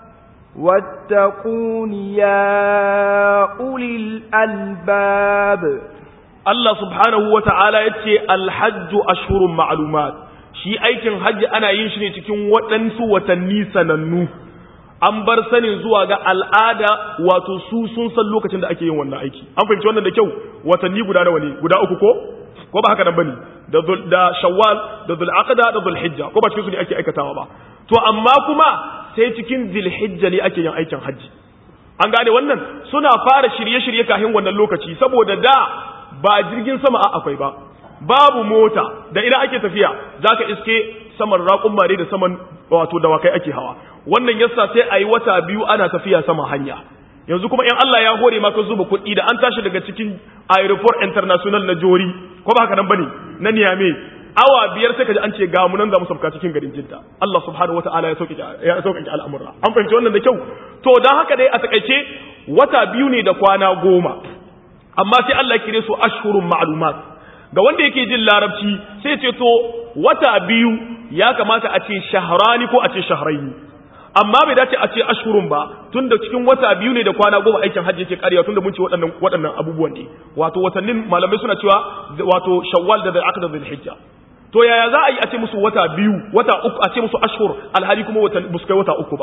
واتقون يا أولي الألباب الله سبحانه وتعالى يتي الحج أشهر معلومات shi aikin hajji ana yin shi ne cikin waɗansu watanni sanannu an bar sanin zuwa ga al'ada wato su sun san lokacin da ake yin wannan aiki an fahimci wannan da kyau watanni guda nawa ne guda uku ko ko ba haka nan bane da da shawwal da dhulqa'da da dhulhijja ko ba cikin su ne ake aikatawa ba to amma kuma sai cikin dhulhijja ne ake yin aikin hajji an gane wannan suna fara shirye-shirye kafin wannan lokaci saboda da ba jirgin sama a akwai ba babu mota da ina ake tafiya zaka iske saman raƙumma ne da saman wato dawakai ake hawa wannan yasa sai ayi wata biyu ana tafiya sama hanya yanzu kuma in Allah ya hore maka zuba kuɗi da an tashi daga cikin airport international na Jori ko ba haka nan bane na Niamey awa biyar sai kaji an ce ga mu nan za mu sauka cikin garin Jidda Allah subhanahu wataala ya sauke ya sauke al'amura an fahimci wannan da kyau to dan haka dai a takeice wata biyu ne da kwana goma amma sai Allah ya kire su ashhurun ma'lumat ga wanda yake jin larabci sai ce to wata biyu ya kamata a ce shahrani ko a ce shahraini amma bai dace a ce ashhurun ba tunda cikin wata biyu ne da kwana goma aikin hajji yake karewa tunda mun ce waɗannan waɗannan abubuwan ne wato watannin malamai suna cewa wato shawwal da dhul-aqda dhul-hijja to yaya za a yi a ce musu wata biyu wata uku a ce musu ashhur alhali kuma wata buskai wata uku ba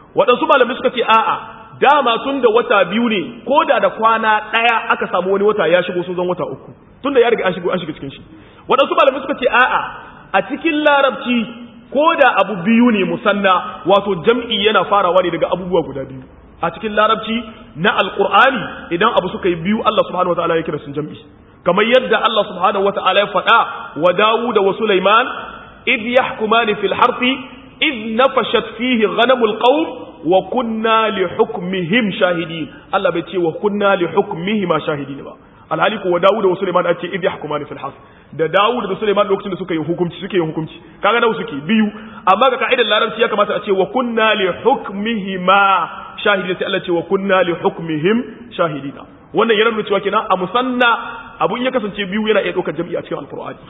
waɗansu malamai suka ce a'a dama tun da wata biyu ne ko da da kwana ɗaya aka samu wani wata ya shigo sun zan wata uku tun da ya riga an shigo an shiga cikin shi waɗansu malamai suka ce a'a a cikin larabci ko da abu biyu ne musanna wato jam'i yana farawa ne daga abubuwa guda biyu a cikin larabci na alqur'ani idan abu suka yi biyu Allah subhanahu wataala ya kira sun jam'i kamar yadda Allah subhanahu wataala ya faɗa wa Dawud wa Sulaiman id yahkumani fil harfi id nafashat fihi ghanamul qawm wa kunna li hukmihim shahidin Allah bai ce wa kunna li hukmihima shahidin ba alhali ko wa Dawud wa Sulaiman ake id yahkumani fil harf da Dawud da Sulaiman lokacin da suka yi hukunci suke yin hukunci kaga nawa suke biyu amma ga kaidar larabci ya kamata a ce wa kunna li hukmihima shahidin sai Allah ce wa kunna li hukmihim shahidina wannan yana nuna cewa kenan a musanna abun ya kasance biyu yana iya daukar jami'i a cikin alqur'ani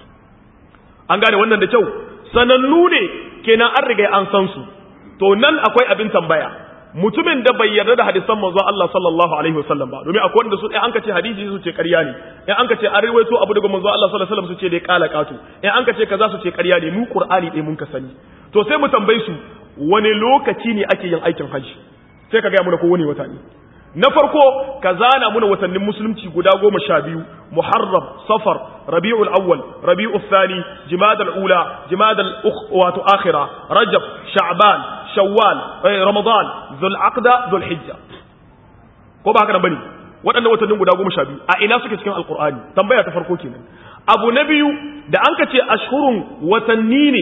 an gane wannan da kyau sanannu ne kenan an riga an san su to nan akwai abin tambaya mutumin da bai yarda da hadisan manzon Allah sallallahu alaihi wasallam ba domin akwai wanda su in an kace hadisi su ce ƙarya ne in an kace an riwayo abu daga manzon Allah sallallahu alaihi wasallam su ce dai kala katu in an kace kaza su ce ƙarya ne mu Qur'ani dai mun ka sani to sai mu tambaye su wani lokaci ne ake yin aikin haji sai ka ga mu ko wani wata ne na farko ka zana muna watannin musulunci guda goma sha biyu muharram safar rabi'ul awwal rabi'ul thani jimadal ula jimadal wato akhira rajab sha'ban shawwal ramadan dhul aqda dhul hijja ko ba haka nan bane waɗannan watannin guda goma sha biyu a ina suke cikin alqur'ani tambaya ta farko kenan abu na biyu da an ka ce ashhurun watanni ne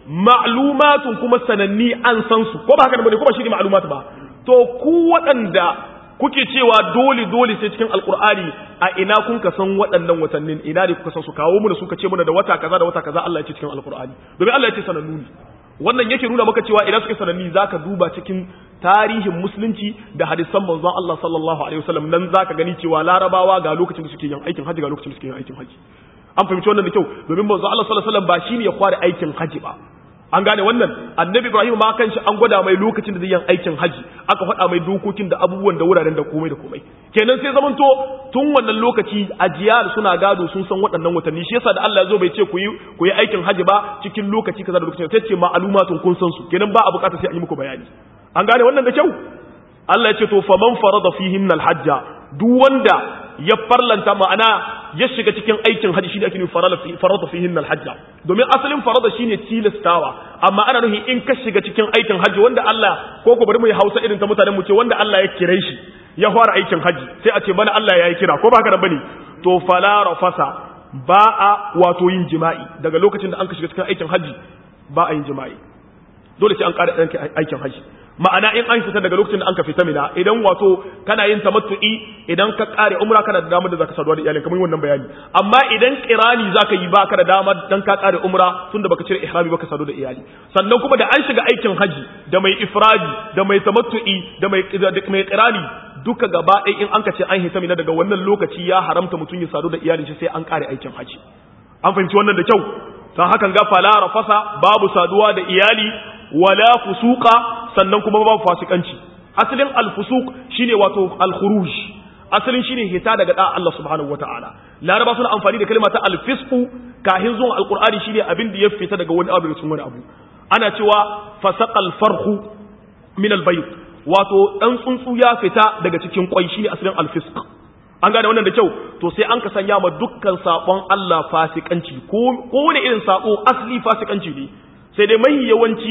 ma'lumatun kuma sananni an san su ko ba haka nan bane ko ba shi ne ma'lumat ba to ku waɗanda kuke cewa dole dole sai cikin alkur'ani a ina kun ka san waɗannan watannin ina ne kuka san su kawo mu da suka ce muna da wata kaza da wata kaza Allah ya ce cikin alkur'ani domin Allah ya ce sanannu ne wannan yake nuna maka cewa idan suke sananni zaka duba cikin tarihin musulunci da hadisan manzon Allah sallallahu alaihi wasallam nan zaka gani cewa larabawa ga lokacin da suke yin aikin haji ga lokacin da suke yin aikin haji an fahimci wannan da kyau domin manzon Allah sallallahu alaihi wasallam ba shine ya kware aikin haji ba an gane wannan annabi Ibrahim ma kanshi an gwada mai lokacin da zai yin aikin haji aka faɗa mai dokokin da abubuwan da wuraren da komai da komai kenan sai zamanto tun wannan lokaci ajiyar suna gado sun san waɗannan watanni shi yasa da Allah ya zo bai ce ku yi ku yi aikin haji ba cikin lokaci kaza da lokacin sai ce ma'lumatun kun san su kenan ba a bukata sai an yi muku bayani an gane wannan da kyau Allah ya ce to faman farada fihinna alhajja duk wanda ya farlanta ma'ana ya shiga cikin aikin haji shi da ake nufi farada fihin alhajja domin asalin farada shine tilastawa amma ana nufi in ka shiga cikin aikin haji wanda Allah ko ko bari mu yi Hausa irin ta mutanen mu ce wanda Allah ya kire shi ya fara aikin haji sai a ce bana Allah ya yi kira ko ba haka da bane to fala rafasa ba a wato yin jima'i daga lokacin da an ka shiga cikin aikin haji ba a yin jima'i dole sai an ƙara aikin haji ma'ana in an fita daga lokacin da an ka fita mina idan wato kana yin tamattu'i idan ka kare umra kana da damar da zaka saduwa da iyalin kamar wannan bayani amma idan qirani zaka yi baka da damar dan ka kare umra tunda baka cire ihrami baka sadu da iyali sannan kuma da an shiga aikin haji da mai ifradi da mai tamattu'i da mai mai qirani duka gaba ɗaya in an ka ce an hita mina daga wannan lokaci ya haramta mutun ya sadu da iyalin shi sai an kare aikin haji an fahimci wannan da kyau ta hakan ga fala rafasa babu saduwa da iyali wala fusuqa sannan kuma babu fasikanci asalin alfusuq shine wato alkhuruj asalin shine hita daga da Allah subhanahu wataala laraba suna amfani da kalma ta alfisqu kahin zuwan alqur'ani shine abin da ya fita daga wani abu cikin wani abu ana cewa fasaqal farhu min albayt wato dan tsuntsu ya fita daga cikin kwai shine asalin alfisq an gane wannan da kyau to sai an ka sanya ma dukkan sabon Allah fasikanci ko ko wani irin sabo asli fasikanci ne sai dai mai yawanci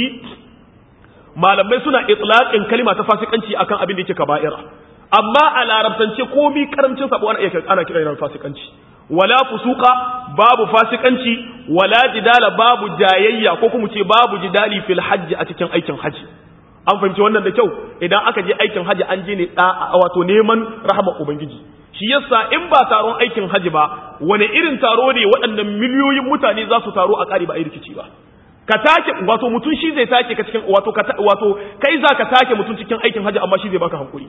malamai suna itlaqin kalma ta fasikanci akan abin da yake kaba'ira amma a larabtance komai karamcin sabo ana iya ana kira yana fasikanci wala fusuqa babu fasikanci wala jidala babu jayayya ko kuma ce babu jidali fil hajj a cikin aikin haji an fahimci wannan da kyau idan aka je aikin haji an je ne da wato neman rahama ubangiji shi yasa in ba taron aikin haji ba wani irin taro ne waɗannan miliyoyin mutane za su taro a ƙari ba a yi rikici ba ka take wato mutum shi zai take ka cikin wato wato kai za ka take mutum cikin aikin haji amma shi zai baka hankuri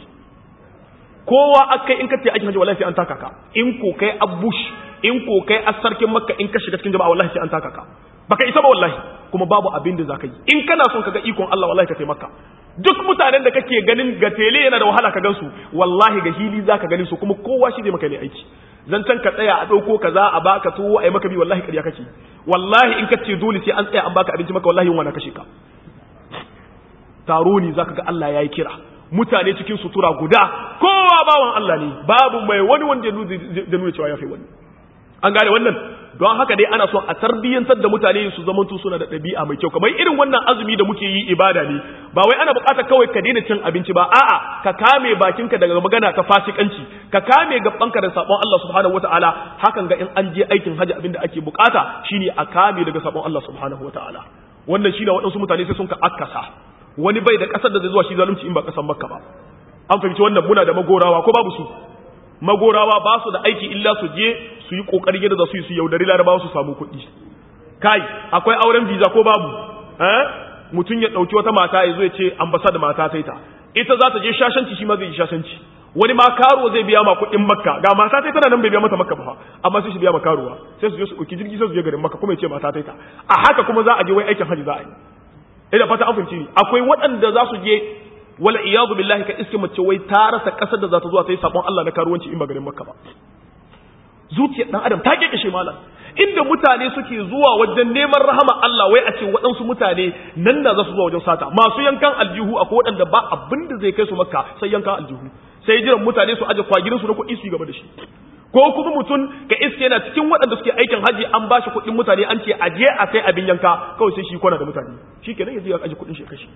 kowa akai in ka ce aikin haji wallahi sai an taka ka in ko kai abush in ko kai asarkin makka in ka shiga cikin jama'a wallahi sai an taka ka baka isa ba wallahi kuma babu abin da zaka yi in kana son kaga ikon Allah wallahi ka taimaka duk mutanen da kake ganin ga tele yana da wahala ka gansu wallahi ga hili zaka ganin su kuma kowa shi zai maka ne aiki zancan ka tsaya a dauko kaza a baka tuwo ai maka bi wallahi kariya kake wallahi in kace dole sai an tsaya an baka abinci maka wallahi yunwa na kashe ka taro ne zaka ga Allah yayi kira mutane cikin sutura guda kowa bawan Allah ne babu mai wani wanda ya nuna cewa ya fi wani an gane wannan don haka dai ana son a tarbiyyantar da mutane su zamanto suna da ɗabi'a mai kyau kamar irin wannan azumi da muke yi ibada ne ba wai ana buƙatar kawai ka daina cin abinci ba a'a ka kame bakinka daga magana ta fasikanci ka kame gabanka da sabon Allah subhanahu wataala hakan ga in an je aikin haji abinda ake buƙata shine a kame daga sabon Allah subhanahu wataala wannan shine waɗansu mutane sai sun ka akkasa wani bai da ƙasar da zai zuwa shi zalunci in ba ƙasar Makka ba an fahimci wannan muna da magorawa ko babu su magorawa ba su da aiki illa su je su yi kokarin yadda za su yi su yaudari larabawa su samu kuɗi kai akwai auren visa ko babu eh mutum ya dauki wata mata ya zo ya ce ambassador mata ta ita ita za ta je shashanci shi ma zai yi shashanci wani ma karo zai biya ma kuɗin Makka ga mata ta tana nan bai biya mata Makka ba amma sai shi biya ma karuwa sai su je su dauki jirgi sai su je garin Makka kuma ya ce mata ta ita a haka kuma za a je wai aikin haji za a yi ina fata an fahimci ni akwai waɗanda za su je wala iyadu billahi ka iske mace wai ta rasa kasar da za ta zuwa ta yi sabon Allah na karuwanci in ba garin Makka ba zuciyar dan adam ta kekeshe malam inda mutane suke zuwa wajen neman rahama Allah wai a ce waɗansu mutane nan da za su zuwa wajen sata masu yankan aljihu akwai waɗanda ba abin da zai kai su Makka sai yankan aljihu sai jiran mutane su aje kwagirin su na kuɗi su yi gaba da shi ko kuma mutum ka iske yana cikin waɗanda suke aikin haji an ba shi kuɗin mutane an ce aje a sai abin yanka kawai sai shi kwana da mutane shi kenan ya je ya aje kuɗin shi kashi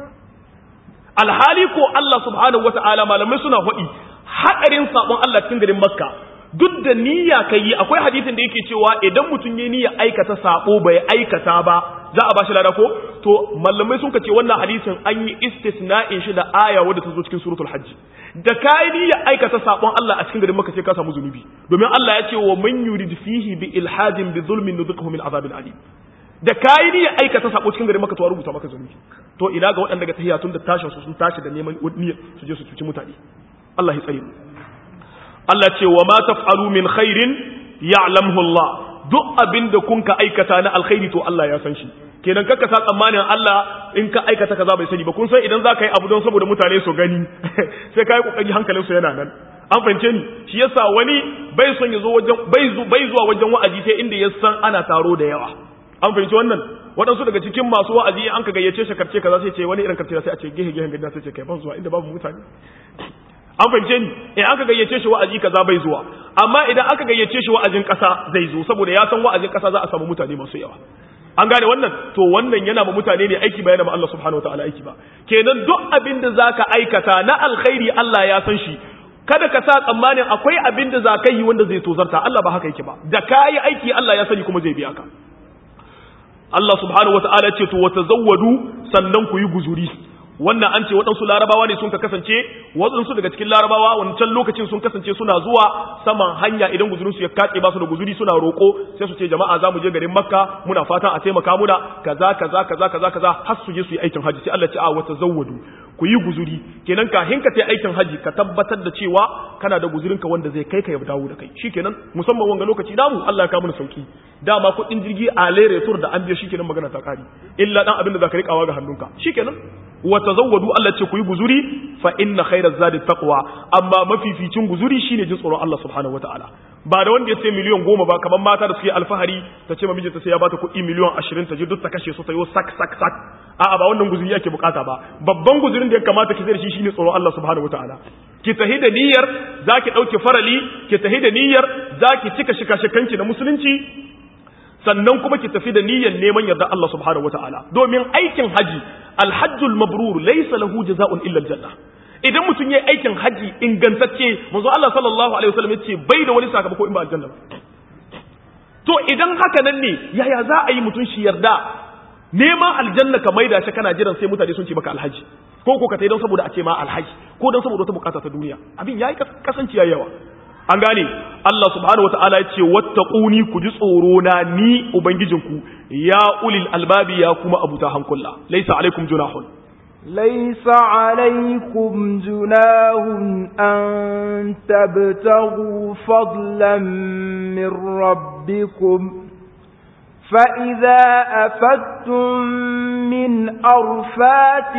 alhali ko Allah subhanahu wata'ala malamai suna faɗi haɗarin sabon Allah cikin garin Makka duk da niyya kai akwai hadisin da yake cewa idan mutum ya niyya aikata sabo bai aikata ba za a bashi lada ko to malamai sun kace wannan hadisin an yi istisna'in shi da aya wadda ta zo cikin suratul hajj da kai niyya aikata sabon Allah a cikin garin Makka sai ka samu zunubi domin Allah ya ce wa man yurid fihi bi ilhadin bi zulmin nudhiquhu min azabin alim da kayi ne aikata sabo cikin garin Makka to rubuta maka zunubi to ina ga waɗanda ga tahiyya tun da tashin su sun tashi da neman niyyar su je su cuci mutane Allah ya tsare mu Allah ce wa ma taf'alu min khairin ya'lamuhu Allah duk abinda kun ka aikata na alkhairi to Allah ya san shi kenan kakka sa tsammanin Allah in ka aikata kaza bai sani ba kun san idan za ka yi abu don saboda mutane su gani sai ka yi kokari hankalin su yana nan an fahimce ni shi yasa wani bai son ya zo wajen bai zuwa wajen wa'azi sai inda ya san ana taro da yawa an fahimci wannan waɗansu daga cikin masu wa'azi an ka gayyace shi karce kaza sai ce wani irin karce sai a ce gehe gehen gida sai ce kai ban zuwa inda babu mutane an fahimce ni in aka gayyace shi wa'azi kaza bai zuwa amma idan aka gayyace shi wa'azin ƙasa zai zo saboda ya san wa'azin ƙasa za a samu mutane masu yawa an gane wannan to wannan yana ma mutane ne aiki ba yana ma Allah subhanahu wataala aiki ba kenan duk abin da zaka aikata na alkhairi Allah ya san shi kada ka sa tsammanin akwai abin da za ka yi wanda zai tozarta Allah ba haka yake ba da kayi aiki Allah ya sani kuma zai biya ka Allah subhanahu wata'ala ce to watazawwadu sannan ku yi guzuri wannan an ce waɗansu larabawa ne sun ka kasance waɗansu daga cikin larabawa wancan lokacin sun kasance suna zuwa saman hanya idan guzurin su ya kace ba su da guzuri suna roko sai su ce jama'a za mu je garin Makka muna fatan a taimaka muna kaza kaza kaza kaza kaza har su je su yi aikin haji sai Allah ya ce a watazawwadu ku yi guzuri kenan kafin ka tayi aikin haji ka tabbatar da cewa kana da guzurinka wanda zai kai ka ya dawo da kai shikenan musamman wanga lokaci namu Allah ya kawo mana sauki dama kuɗin jirgi a lere tur da an biya shikenan magana ta kare illa dan abin da zaka rikawa ga hannunka shikenan wa tazawwadu Allah ce ku yi guzuri fa inna khairaz zadi taqwa amma mafificin guzuri shine jin tsoron Allah subhanahu wataala ba da wanda ya ce miliyan goma ba kamar mata da suke alfahari ta ce mamijinta sai ya bata kuɗi miliyan ashirin ta je duk ta kashe su ta yo sak sak sak a'a ba wannan guzuri yake bukata ba babban guzurin da ya kamata ki zai shi shine tsoron Allah subhanahu wataala ki tahi da niyyar zaki dauke farali ki tahi da niyyar zaki cika shika-shikanki na musulunci sannan kuma ki tafi da niyyar neman yarda Allah subhanahu wataala domin aikin haji alhajjul mabrur laysa lahu jazaa'un illa aljanna idan mutum yayi aikin haji ingantacce manzo Allah sallallahu alaihi wasallam yace bai da wani sakamako in ba aljanna ba to idan haka nan ne yaya za a yi mutum shi yarda neman aljanna ka maida shi kana jiran sai mutane sun ce maka alhaji ko ko ka tai don saboda a ce ma alhaji ko don saboda wata bukata ta duniya abin yayi kasance yayi yawa an gane Allah subhanahu wataala ya ce wattaquni ku ji tsoro na ni ubangijinku ya ulil albabi ya kuma abuta hankulla laysa alaikum junahun laysa alaikum junahun an tabtaghu fadlan min rabbikum فإذا أفدتم من أرفات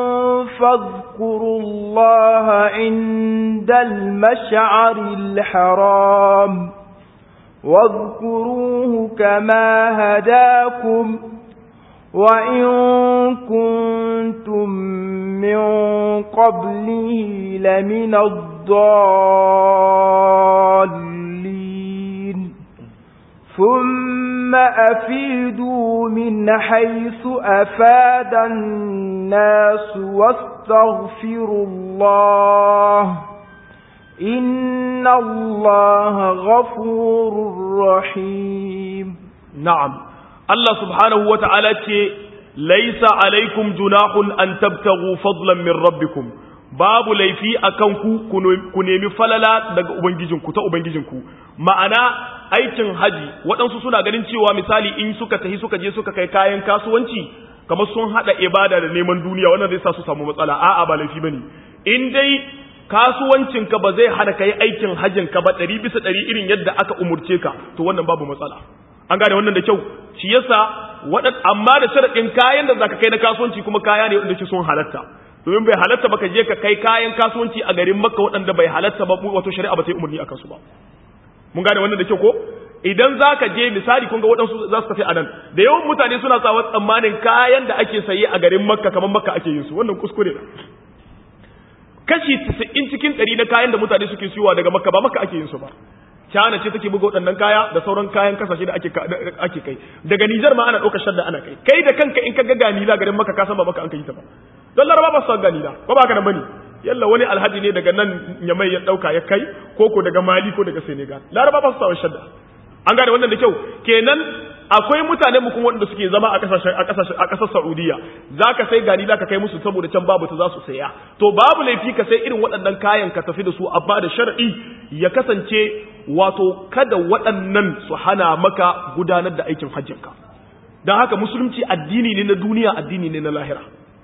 فاذكروا الله عند المشعر الحرام واذكروه كما هداكم وإن كنتم من قبله لمن الضالين ثم أفيدوا من حيث أفاد الناس واستغفروا الله إن الله غفور رحيم. نعم الله سبحانه وتعالى ليس عليكم جناح أن تبتغوا فضلا من ربكم babu laifi a kanku ku nemi falala daga ubangijinku ta ubangijinku ma'ana aikin haji waɗansu suna ganin cewa misali in suka tafi suka je suka kai kayan kasuwanci kamar sun hada ibada da neman duniya wannan zai sa su samu matsala a'a ba laifi bane in dai kasuwancinka ba zai hana kai aikin hajjin ka ba ɗari bisa ɗari irin yadda aka umurce ka to wannan babu matsala an gane wannan da kyau shi yasa wadan amma da sharadin kayan da zaka kai na kasuwanci kuma kaya ne wanda ke sun halatta domin bai halatta baka je ka kai kayan kasuwanci a garin Makka waɗanda bai halatta ba wato shari'a ba ta yi umarni akan su ba mun gane wannan da kyau ko idan zaka je misali kun ga waɗansu za su tafi a nan da yawan mutane suna sawa tsammanin kayan da ake saye a garin Makka kamar Makka ake yin su wannan kuskure ne kashi tisa'in cikin ɗari na kayan da mutane suke siyowa daga Makka ba Makka ake yin su ba China ce take buga waɗannan kaya da sauran kayan kasashe da ake ake kai daga Niger ma ana ɗaukar shadda ana kai kai da kanka in ka ga ganila garin Makka ka san ba Makka an kai ta ba don Laraba ba su ganila ba ba haka nan bane yalla wani alhaji ne daga nan Nyamai ya dauka ya kai ko ko daga Mali ko daga Senegal Laraba ba su sa shadda an gane wannan da kyau kenan akwai mutanen mu kuma wanda suke zama a kasashen a kasashen a kasar Saudiya zaka sai ganila ka kai musu saboda can babu ta za su saya to babu laifi ka sai irin waɗannan kayan ka tafi da su amma da shar'i ya kasance wato kada waɗannan su hana maka gudanar da aikin hajjinka don haka musulunci addini ne na duniya addini ne na lahira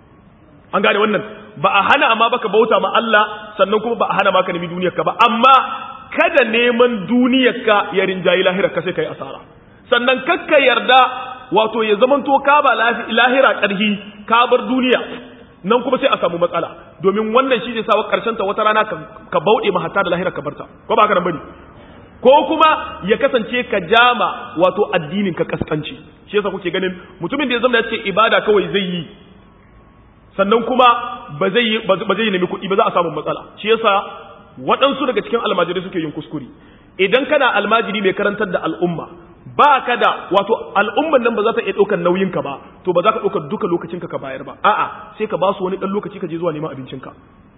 an gane wannan ba a hana amma baka bauta ma Allah sannan kuma ba a hana maka nemi duniyarka ba amma kada neman duniyarka ya rinjayi lahirarka sai kai asara sannan kakka yarda wato ya zamanto ka ba lahira ƙarhi ka bar duniya nan kuma sai a samu matsala domin wannan shi ne sawa karshen ta wata rana ka bauɗe ma hatta da lahira ka barta ko ba haka nan bane ko kuma ya kasance ka jama wato addinin ka kaskanci shi yasa kuke ganin mutumin da ya zama ya ce ibada kawai zai yi sannan kuma ba zai yi ba zai nemi kuɗi ba za a samu matsala shi yasa waɗansu daga cikin almajirai suke yin kuskure idan kana almajiri mai karantar da al'umma ba ka da wato al'umman nan ba za ta iya ɗaukar nauyinka ba to ba za ka ɗaukar duka lokacinka ka bayar ba a'a sai ka ba su wani ɗan lokaci ka je zuwa neman abincinka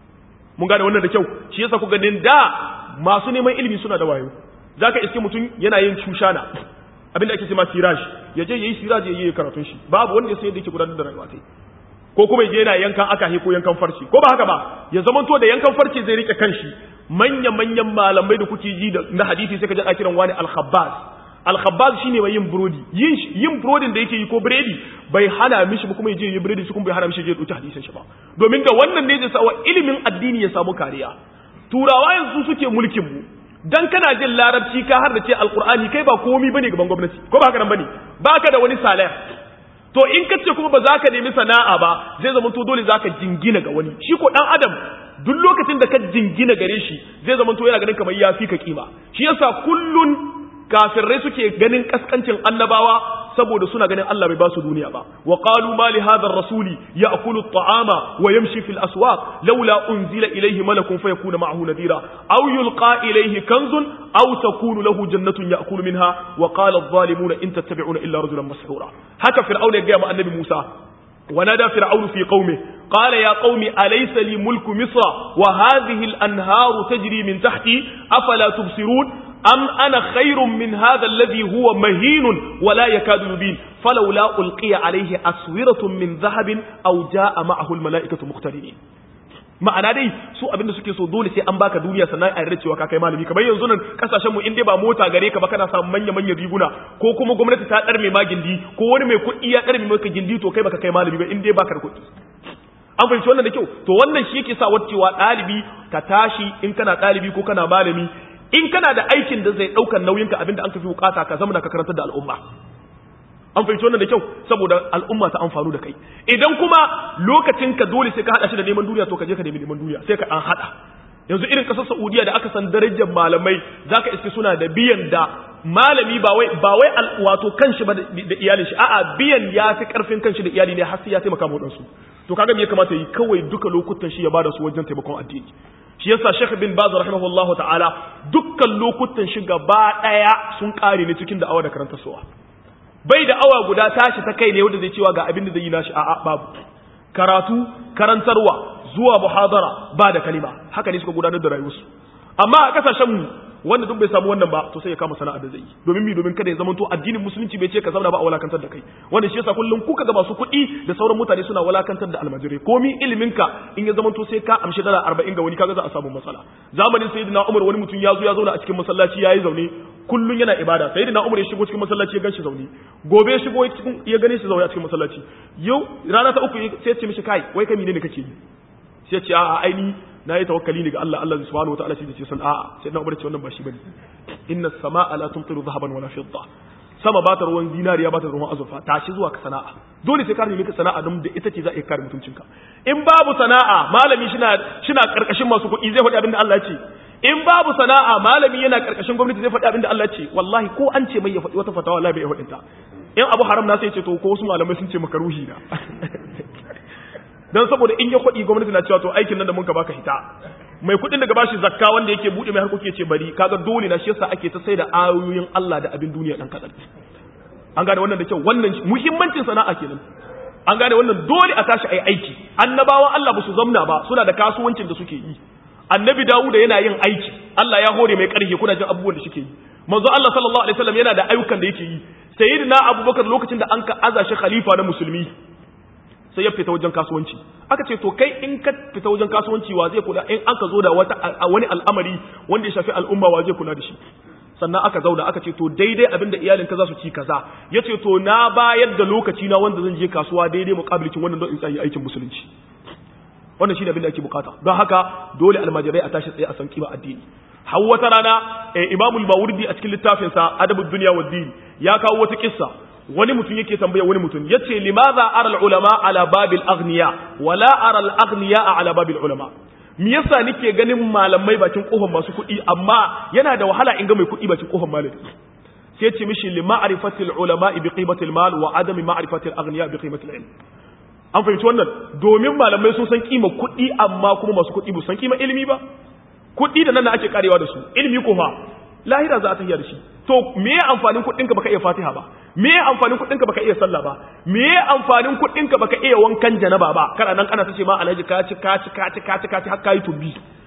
mun gane wannan da kyau shi yasa ku ganin da masu neman ilimi suna da wayo za ka iske mutum yana yin cushana abinda ake ce ma siraj ya je ya yi siraj ya yi karatun shi babu wanda ya san yadda yake gudanar da rayuwa ta ko kuma je yana yankan akahi ko yankan farci ko ba haka ba ya zamanto da yankan farci zai rike kanshi manyan manyan malamai da kuke ji na hadisi sai ka ji a kiran wani al-khabbaz al-khabbaz shine mai yin burodi yin yin burodin da yake yi ko biredi bai hana mishi ba kuma ya je yi biredi shi kuma bai hana mishi je dauki hadisin shi ba domin da wannan ne zai sa ilimin addini ya samu kariya turawa yanzu suke mulkin mu dan kana jin larabci ka har da ce alqur'ani kai ba komai bane gaban gwamnati ko ba haka nan bane baka da wani salih to in kace kuma ba za ka nemi sana'a ba zai zama to dole za ka jingina ga wani shi ko dan adam duk lokacin da ka jingina gare shi zai zama to yana ganin kamar ya fi ka kima shi yasa kullun kafirai suke ganin kaskancin annabawa saboda suna ganin Allah bai ba su duniya ba wa qalu ma li hadha ar-rasuli ya'kulu at-ta'ama wa yamshi fil aswaq laula unzila ilayhi malakun fayakuna ma'ahu nadira aw yulqa ilayhi kanzun aw takunu lahu jannatun ya'kulu minha wa qala adh-dhalimuna in tattabi'una illa rajulan mashhura haka fir'auna ya ga ma annabi Musa ونادى فرعون في قومه قال يا قوم أليس لي ملك مصر وهذه الأنهار تجري من تحتي أفلا تبصرون أم أنا خير من هذا الذي هو مهين ولا يكاد يبين فلولا ألقي عليه أسورة من ذهب أو جاء معه الملائكة مقترنين ma'ana dai su abinda suke so dole sai an baka duniya sannan a yarda cewa ka kai malami kamar yanzu nan kasashen mu in dai ba mota gare ka ba kana samun manya manyan riguna ko kuma gwamnati ta darme ma gindi ko wani mai kuɗi ya darme maka gindi to kai baka kai malami ba in dai baka da kuɗi an fahimci wannan da kyau to wannan shi yake sa wacewa ɗalibi ka tashi in kana ɗalibi ko kana malami in kana da aikin da zai ɗaukar nauyinka abinda an kafi bukata ka zama da ka karantar da al'umma an fahimci wannan da kyau saboda al'umma ta amfanu da kai idan kuma lokacin ka dole sai ka hada shi da neman duniya to ka je ka nemi neman duniya sai ka dan hada yanzu irin kasar Saudiya da aka san darajar malamai zaka iske suna da biyan da malami ba wai ba wai wato kanshi ba da iyalin shi a'a biyan ya fi karfin kanshi da iyali ne har sai ya taimaka mu dansu to kaga me ya kamata yi kawai duka lokutan shi ya bada su wajen taimakon addini shi yasa Sheikh bin Baz rahimahullahu ta'ala dukkan lokutan shi gaba daya sun kare ne cikin da'awa da karanta suwa bai da awa guda tashi ta kai ne wanda zai cewa ga abin da zai yi nashi a'a babu karatu karantarwa zuwa muhadara ba da kalima haka ne suka gudanar da rayuwarsu amma a kasashen mu wanda duk bai samu wannan ba to sai ya kama sana'a da zai yi domin mi domin kada ya zama to addinin musulunci bai ce ka zauna ba a walakantar da kai wanda shi yasa kullum kuka ga masu kuɗi da sauran mutane suna walakantar da almajirai komi ilimin ka in ya zama to sai ka amshi dala arba'in ga wani kaga za a samu matsala zamanin sayyidina Umar wani mutum ya zo ya zauna a cikin masallaci yayi zaune kullun yana ibada sayyidina Umar ya shigo cikin masallaci ya ganshi zaune gobe ya shigo cikin ya gane shi zaune a cikin masallaci yau rana ta uku sai ya ce mishi kai wai kai menene kake yi sai ya ce a'a aini na yi tawakkali ne ga Allah Allah subhanahu wataala shi da ce sun a'a sai na umarci wannan ba shi bane inna as-samaa la tumtiru dhahaban wala fidda sama ba ta ruwan zinariya ba ta ruwan azurfa tashi zuwa ka sana'a dole sai ka nemi ka sana'a don da ita ce za a kare mutuncinka in babu sana'a malami shina shina karkashin masu kuɗi zai faɗi abinda Allah ya ce in babu sana'a malami yana karkashin gwamnati zai faɗi abinda Allah ya ce wallahi ko an ce mai ya faɗi wata fatawa wallahi bai faɗin ta in abu haram na sai ya ce to ko wasu malamai sun ce makaruhi na dan saboda in ya kwadi gwamnati na cewa to aikin nan da mun ka baka hita mai kudin daga bashi zakka wanda yake bude mai harkoki yace bari kaga dole na shi yasa ake ta sai da ayoyin Allah da abin duniya dan kadan an gane wannan da kyau wannan muhimmancin sana'a kenan an gane wannan dole a tashi ai aiki annabawan Allah ba su zamna ba suna da kasuwancin da suke yi annabi Dawuda yana yin aiki Allah ya hore mai karhe kuna jin abubuwan da suke yi manzo Allah sallallahu alaihi wasallam yana da ayyukan da yake yi sayyidina Abubakar lokacin da an ka aza shi khalifa na musulmi sai ya fita wajen kasuwanci aka ce to kai in ka fita wajen kasuwanci wa zai kula in aka zo da wata wani al'amari wanda ya shafi al'umma wa zai kula da shi sannan aka zauna aka ce to daidai abinda iyalin ka za su ci kaza yace to na bayar da lokaci na wanda zan je kasuwa daidai muqabilicin wannan don in tsayi aikin musulunci wannan shine abinda ake bukata don haka dole almajirai a tashi tsaye a san kima addini har wata rana Imam al-Mawardi a cikin littafinsa Adabud Dunya wad Din ya kawo wata kissa wani mutum yake tambaya wani mutum yace limadha ara al-ulama ala babil aghniya wala ara al-aghniya ala babil ulama me yasa nake ganin malamai bakin kofar masu kuɗi amma yana da wahala in ga mai kuɗi bakin kofar malami sai yace mishi li ma'rifati al-ulama bi qimati al-mal wa adami ma'rifati al-aghniya bi qimati al-ilm an fahimci wannan domin malamai sun san kima kuɗi amma kuma masu kuɗi ba san kima ilimi ba kuɗi da nan ake karewa da su ilimi ko fa lahira za a tafiya da shi to me ya amfanin kuɗinka baka iya Fatiha ba me ya amfanin kuɗinka baka iya sallah ba me ya amfanin kuɗinka baka iya wankan janaba ba kana nan kana tace ma alhaji ka ci ka ci ka ci ka ci ka ci har kai tumbi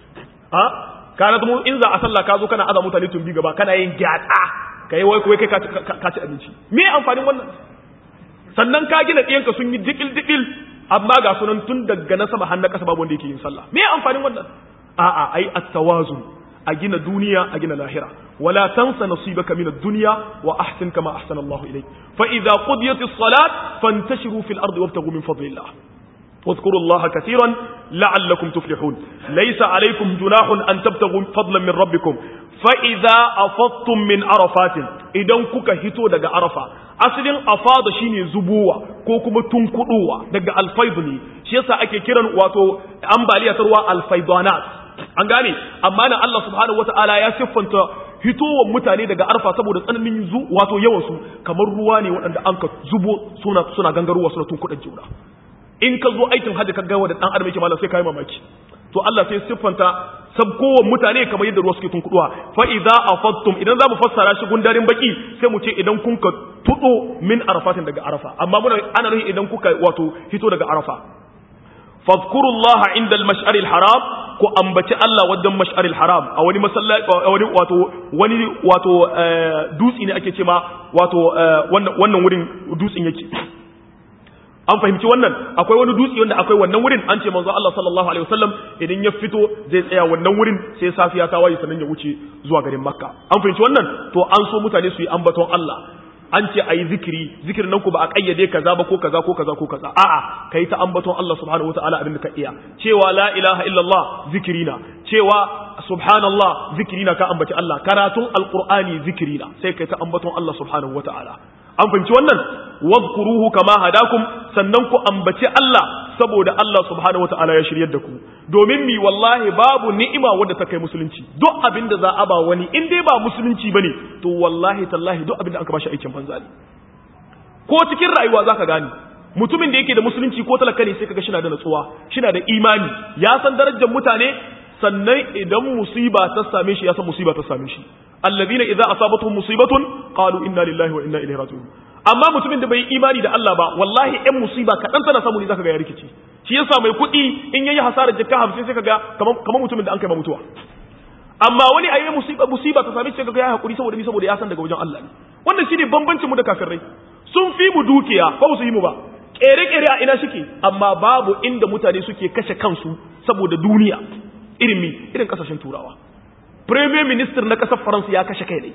ha kana mu in za a sallah ka zo kana aza mutane tumbi gaba kana yin gyatsa kai wai wai kai ka ci abinci me ya amfanin wannan sannan ka gina ɗiyanka sun yi dikil dikil amma ga sunan tun daga na sama har na ƙasa babu wanda yake yin sallah me ya amfanin wannan a'a ai at-tawazun a gina duniya a gina lahira wala tansa nasibaka min ad-dunya wa ahsin kama ahsana Allah ilayk fa idha qudiyat as-salat fantashiru fil ardi wabtaghu min fadlillah واذكروا الله كثيرا لعلكم تفلحون ليس عليكم جناح أن تبتغوا فضلا من ربكم فإذا أفضتم من عرفات إذا كوكا هتو دقى عرفة أصل أفاض شيني زبوة كوكما تنكدوة دقى الفيضني شيسا أكي كيران واتو أمبالية تروى الفيضانات an gane amma na Allah subhanahu wataala ya siffanta hitowar mutane daga arfa saboda tsananin zu wato yawan su kamar ruwa ne waɗanda an ka zubo suna suna gangarowa suna tun kuɗin juna in ka zo aikin hajji ka ga wanda dan adam yake mallam sai kai mamaki to Allah sai siffanta sabkowar mutane kamar yadda ruwa suke tun kuduwa fa idza afadtum idan zamu fassara shi gundarin baki sai mu ce idan kun ka tudo min arafatin daga arafa amma muna ana nufi idan kuka wato hito daga arafa fadhkurullaha inda al-mash'ar al-haram ko ambaci Allah wajen mash'ar al-haram a wani masallaci wani wato wani wato dutsi ne ake cewa wato wannan wannan wurin dutsin yake an fahimci wannan akwai wani dutse wanda akwai wannan wurin an ce manzo Allah sallallahu alaihi wasallam idan ya fito zai tsaya wannan wurin sai safiya ta waye sannan ya wuce zuwa garin Makka an fahimci wannan to an so mutane su yi ambaton Allah an ce ayi zikiri zikirin nan ku ba a kayyade kaza ba ko kaza ko kaza ko kaza a'a kai ta ambaton Allah subhanahu wataala abin da ka iya cewa la ilaha illallah zikirina cewa subhanallah zikirina ka ambaci Allah karatun alqur'ani zikirina sai kai ta ambaton Allah subhanahu wataala an fahimci wannan wadhkuruhu kama hadakum sannan ku ambaci Allah saboda Allah subhanahu wataala ya shiryar da ku domin mi wallahi babu ni'ima wadda ta kai musulunci duk abinda za a ba wani in dai ba musulunci bane to wallahi tallahi duk abinda aka bashi aikin banza ne ko cikin rayuwa zaka gani mutumin da yake da musulunci ko talaka ne sai kaga shi na da natsuwa shi na da imani ya san darajar mutane sannan idan musiba ta same shi ya san musiba ta same shi alladhina idza asabatuhum musibatun qalu inna lillahi wa inna ilaihi raji'un amma mutumin da bai imani da Allah ba wallahi ɗan musiba kaɗan tana samu ne zaka ga ya rikici shi yasa mai kuɗi in yayi hasarar jikka hamsin sai kaga kamar kamar mutumin da an kai ma mutuwa amma wani ayi musiba musiba ta same shi kaga ya hakuri saboda ni saboda ya san daga wajen Allah ne wannan shine bambancin mu da kafirai sun fi mu dukiya ko su yi mu ba kere-kere a ina suke amma babu inda mutane suke kashe kansu saboda duniya irin mi irin kasashen turawa premier minister na kasar faransa ya kashe kai ne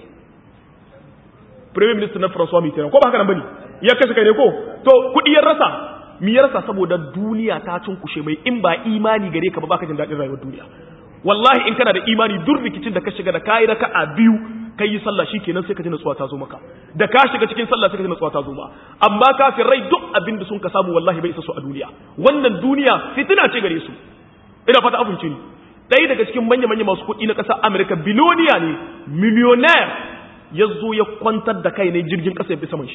premier minister na François Mitterrand ko ba haka nan bane ya kashe kai ne ko to kudi ya rasa mi ya rasa saboda duniya ta cunkushe mai in ba imani gare ka ba baka jin dadin rayuwar duniya wallahi in kana da imani duk rikicin da ka shiga da kai raka'a biyu kai yi sallah shikenan sai ka ji natsuwa ta zo maka da ka shiga cikin sallah sai ka ji natsuwa ta zo ma amma kafin rai duk abin da sun ka samu wallahi bai isa su a duniya wannan duniya fitina ce gare su ina fata abinci ne ɗaya daga cikin manya-manya masu kuɗi na ƙasar Amerika biloniya ne millionaire ya zo ya kwantar da kai ne jirgin ƙasa ya bi saman shi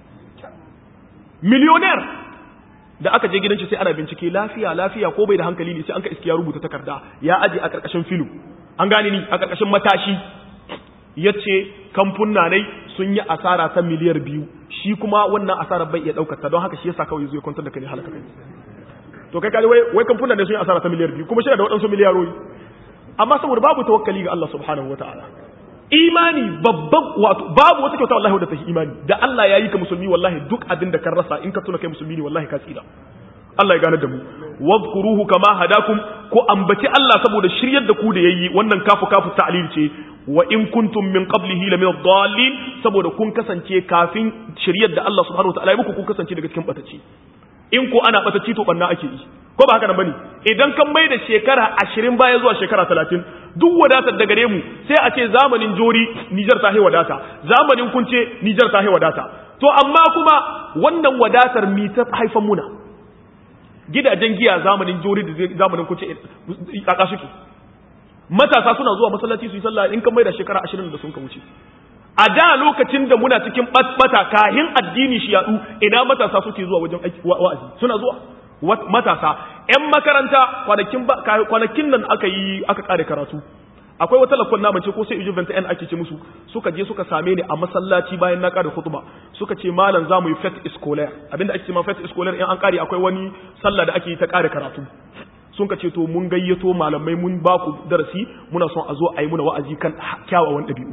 millionaire da aka je gidan shi sai ana bincike lafiya lafiya ko bai da hankali ne sai an ka iskiya rubuta takarda ya aje a ƙarƙashin filo an gane ni a ƙarƙashin matashi ya ce kamfunna ne sun yi asara ta miliyar biyu shi kuma wannan asarar bai iya ɗaukar ta don haka shi yasa kawai ya zo ya kwantar da kai ne halaka kai to kai kaji wai wai kamfuna ne sun yi asara ta miliyar biyu kuma shi da waɗansu miliyaroyi amma saboda babu tawakkali ga Allah subhanahu wataala imani babban wato babu wata kyauta wallahi wadda ta yi imani da Allah ya yi ka musulmi wallahi duk abin da kan rasa in ka tuna kai musulmi ne wallahi ka tsira Allah ya gane da mu wadhkuruhu kama hadakum ko ambaci Allah saboda shiryar da ku da yayi wannan kafu kafu ta'lil ce wa in kuntum min qablihi la min ad-dallin saboda kun kasance kafin shiryar da Allah subhanahu wataala ya muku kun kasance daga cikin batacci in ko ana batacci to banna ake yi ko ba haka nan bane idan kan mai da shekara ashirin baya zuwa shekara talatin duk wadatar da gare mu sai a ce zamanin jori Niger ta hai wadata zamanin kunce Niger ta hai wadata to amma kuma wannan wadatar mi ta haifan muna gidajen giya zamanin jori da zamanin kunce kaka suke matasa suna zuwa masallaci su yi sallah in kan mai da shekara ashirin da sun ka wuce a da lokacin da muna cikin bata kahin addini shi yadu ina matasa suke zuwa wajen wa'azi suna zuwa matasa ƴan makaranta kwanakin kwanakin nan aka yi aka kare karatu akwai wata lakon na mace ko sai ujuventa ɗan ake ce musu suka je suka same ni a masallaci bayan na kare khutba suka ce malam zamu yi fête scolaire abinda ake ce ma fête scolaire in an kare akwai wani sallah da ake yi ta kare karatu sun ka ce to mun gayyato malamai mun ba ku darasi muna son a zo a yi muna wa'azi kan kyawawan ɗabi'u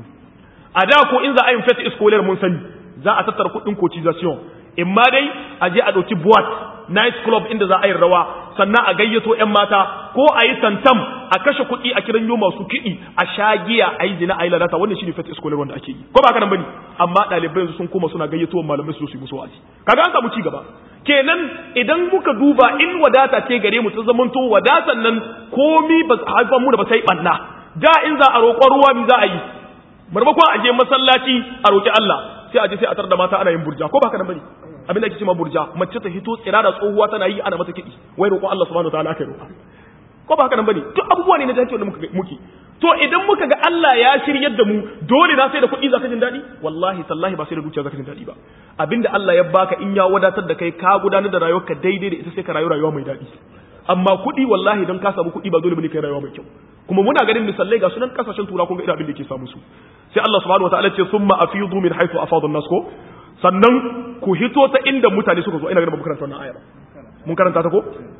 a da ko in za a yi fête scolaire mun sani za a tattara kuɗin cotisation in ma dai a je a ɗauki boîte night club inda za a yi rawa sannan a gayyato ƴan mata ko a yi tantam a kashe kuɗi a kiran yo masu kiɗi a shagiya a yi zina a yi lalata wannan shine fête scolaire wanda ake yi ko ba haka nan bane amma ɗalibai yanzu sun koma suna gayyato malamai su su yi musu wa'azi kaga an samu ci gaba kenan idan muka duba in wadata ce gare mu ta zamanto wadatan nan komi ba haifan mu da ba sai banna da in za a roƙon ruwa mi za a yi marmakon a je masallaci a roƙi Allah sai a je sai a tar da mata ana yin burja ko ba haka nan bane abin da ake cewa burja mace ta hito tsirara tsohuwa tana yi ana mata kiɗi wai roƙon Allah subhanahu wataala aka roƙa ko ba haka nan bane duk abubuwa ne na jahilci wanda muka muke to idan muka ga Allah ya shiryar da mu dole na sai da kuɗi zaka jin daɗi wallahi tallahi ba sai da dukiya zaka jin daɗi ba abinda Allah ya baka in ya wadatar da kai ka gudanar da rayuwarka daidai da ita sai ka rayu rayuwa mai daɗi amma kuɗi wallahi don ka samu kuɗi ba dole bane kai rayuwa mai kyau kuma muna ganin misalai ga sunan kasashen tura kun ga abin da yake samu su sai Allah subhanahu wataala ce summa afidu min haythu afada an-nas ko sannan ku hito ta inda mutane suka zo ina ganin ba karanta wannan ayar mun karanta ta ko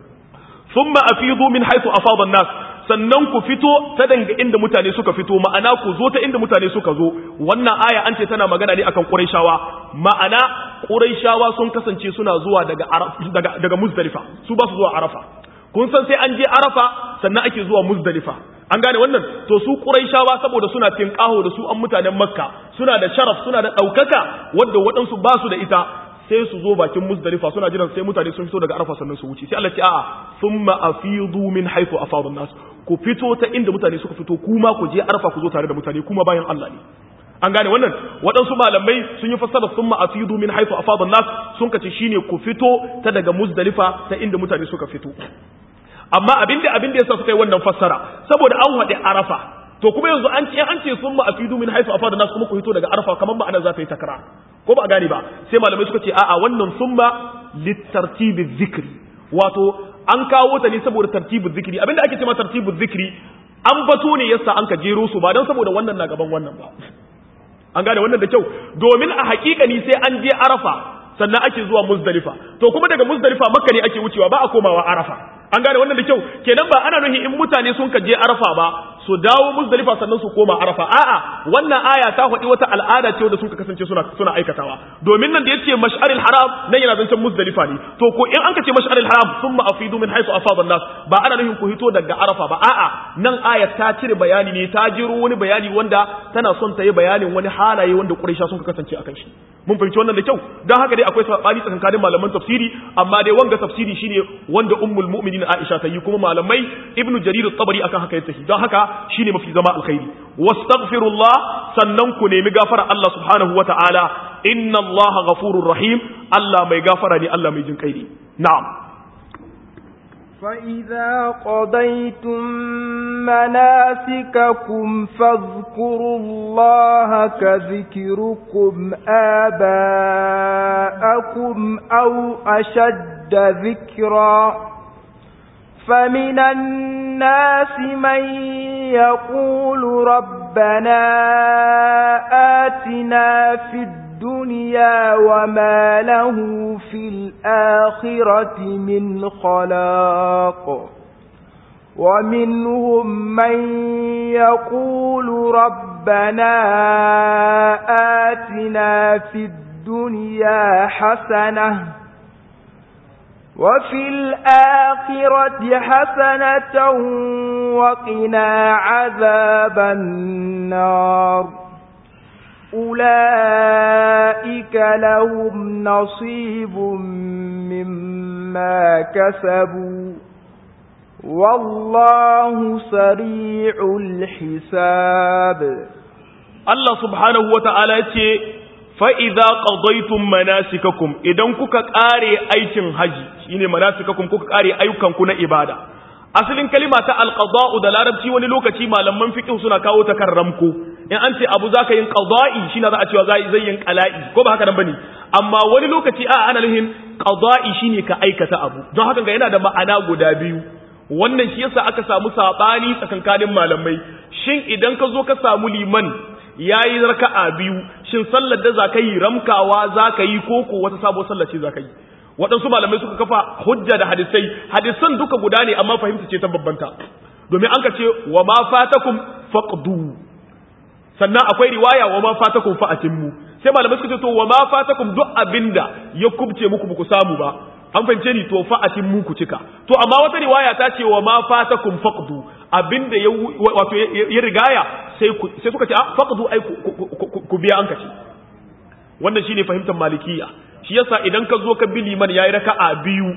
thumma afidu min haythu afada an-nas sannan ku fito ta danga inda mutane suka fito ma'ana ku zo ta inda mutane suka zo wannan aya an ce tana magana ne akan quraishawa ma'ana quraishawa sun kasance suna zuwa daga daga daga muzdalifa su ba su zuwa arafa kun san sai an je arafa sannan ake zuwa muzdalifa an gane wannan to su quraishawa saboda suna tinkaho da su an mutanen makka suna da sharaf suna da daukaka wanda waɗansu ba su da ita sai su zo bakin muzdalifa suna jiran sai mutane sun fito daga arafa sannan su wuce sai Allah ya ce a'a thumma afidu min haythu afada an-nas ku fito ta inda mutane suka fito kuma ku je arafa ku zo tare da mutane kuma bayan Allah ne an gane wannan waɗansu malamai sun yi fassara summa afidu min haythu afada an-nas sun kace shine ku fito ta daga Muzdalifa ta inda mutane suka fito amma abinda abinda yasa suka yi wannan fassara saboda an wade Arafa to kuma yanzu an ce an ce summa afidu min haythu afada an-nas kuma ku fito daga Arafa kaman ma'ana za ta yi takrar ko ba a gane ba sai malamai suka ce a'a wannan summa litartibi dhikri wato an kawo ta ne saboda tartibu dhikri abinda ake cewa tartibu dhikri an bato ne yasa an ka jero su ba dan saboda wannan na gaban wannan ba an gane wannan da kyau domin a hakikani sai an je Arafa sannan ake zuwa Muzdalifa to kuma daga Muzdalifa Makka ne ake wucewa ba a komawa Arafa an gane wannan da kyau kenan ba ana nuhi in mutane sun ka je Arafa ba su dawo Muzdalifa sannan su koma Arafa a'a wannan aya ta faɗi wata al'ada ce wanda suka kasance suna suna aikatawa domin nan da yace mash'aril haram nan yana zancen Muzdalifa ne to ko in an ka ce mash'aril haram thumma afidu min haythu afada an-nas ba ana nuhin ku hito daga Arafa ba a'a nan aya ta cire bayani ne ta jiro wani bayani wanda tana son ta yi bayanin wani halaye wanda Quraisha sun kasance akan shi mun fahimci wannan da kyau dan haka dai akwai sabani tsakanin malaman tafsiri amma dai wanga tafsiri shine wanda ummul mu'minin Aisha ta yi kuma malamai Ibn Jarir at-Tabari akan haka yake don haka shine mafi zama alkhairi wastaghfirullah sannan ku nemi gafara Allah subhanahu wataala inna Allah ghafurur rahim Allah mai gafara ne Allah mai jin kai ne na'am فإذا قضيتم مناسككم فاذكروا الله كذكركم آباءكم أو أشد ذكرا فمن الناس من يقول ربنا آتنا في الدنيا وما له في الآخرة من خلاق ومنهم من يقول ربنا آتنا في الدنيا حسنة وفي الآخرة حسنة وقنا عذاب النار أولئك لهم نصيب مما كسبوا والله سريع الحساب الله سبحانه وتعالى fa'iza ƙazaitun manasikakum idan kuka ƙare aikin haji shi ne manasikakum kuka ƙare ayyukanku na ibada asalin kalima ta alƙaza'u da larabci wani lokaci malaman fiƙin suna kawo ta kan ramko in an ce abu za ka yin ƙaza'i shi na za a cewa zai yin ƙala'i ko ba haka nan ba ne amma wani lokaci a ana nuhin ƙaza'i shi ne ka aikata abu don haka ga yana da ma'ana guda biyu wannan shi yasa aka samu saɓani tsakankanin malamai shin idan ka zo ka samu liman ya yi raka'a biyu shin sallar da za ka yi ramkawa za ka yi koko wata sabuwar sallar ce za ka yi waɗansu malamai suka kafa hujja da hadisai hadisan duka guda ne amma fahimta ce ta babbanta domin an ka ce wa ma fatakum faqdu sannan akwai riwaya wa ma fatakum fa'atimmu sai malamai suka ce to wa ma fatakum duk abinda ya kubce muku ba ku samu ba an fahimce ni to fa'atimmu ku cika to amma wata riwaya ta ce wa ma fatakum faqdu abinda ya wato ya rigaya sai sai suka ce a faqdu ai ku biya an kace wannan shine fahimtar malikiya shi yasa idan ka zo ka bi liman yayi raka'a biyu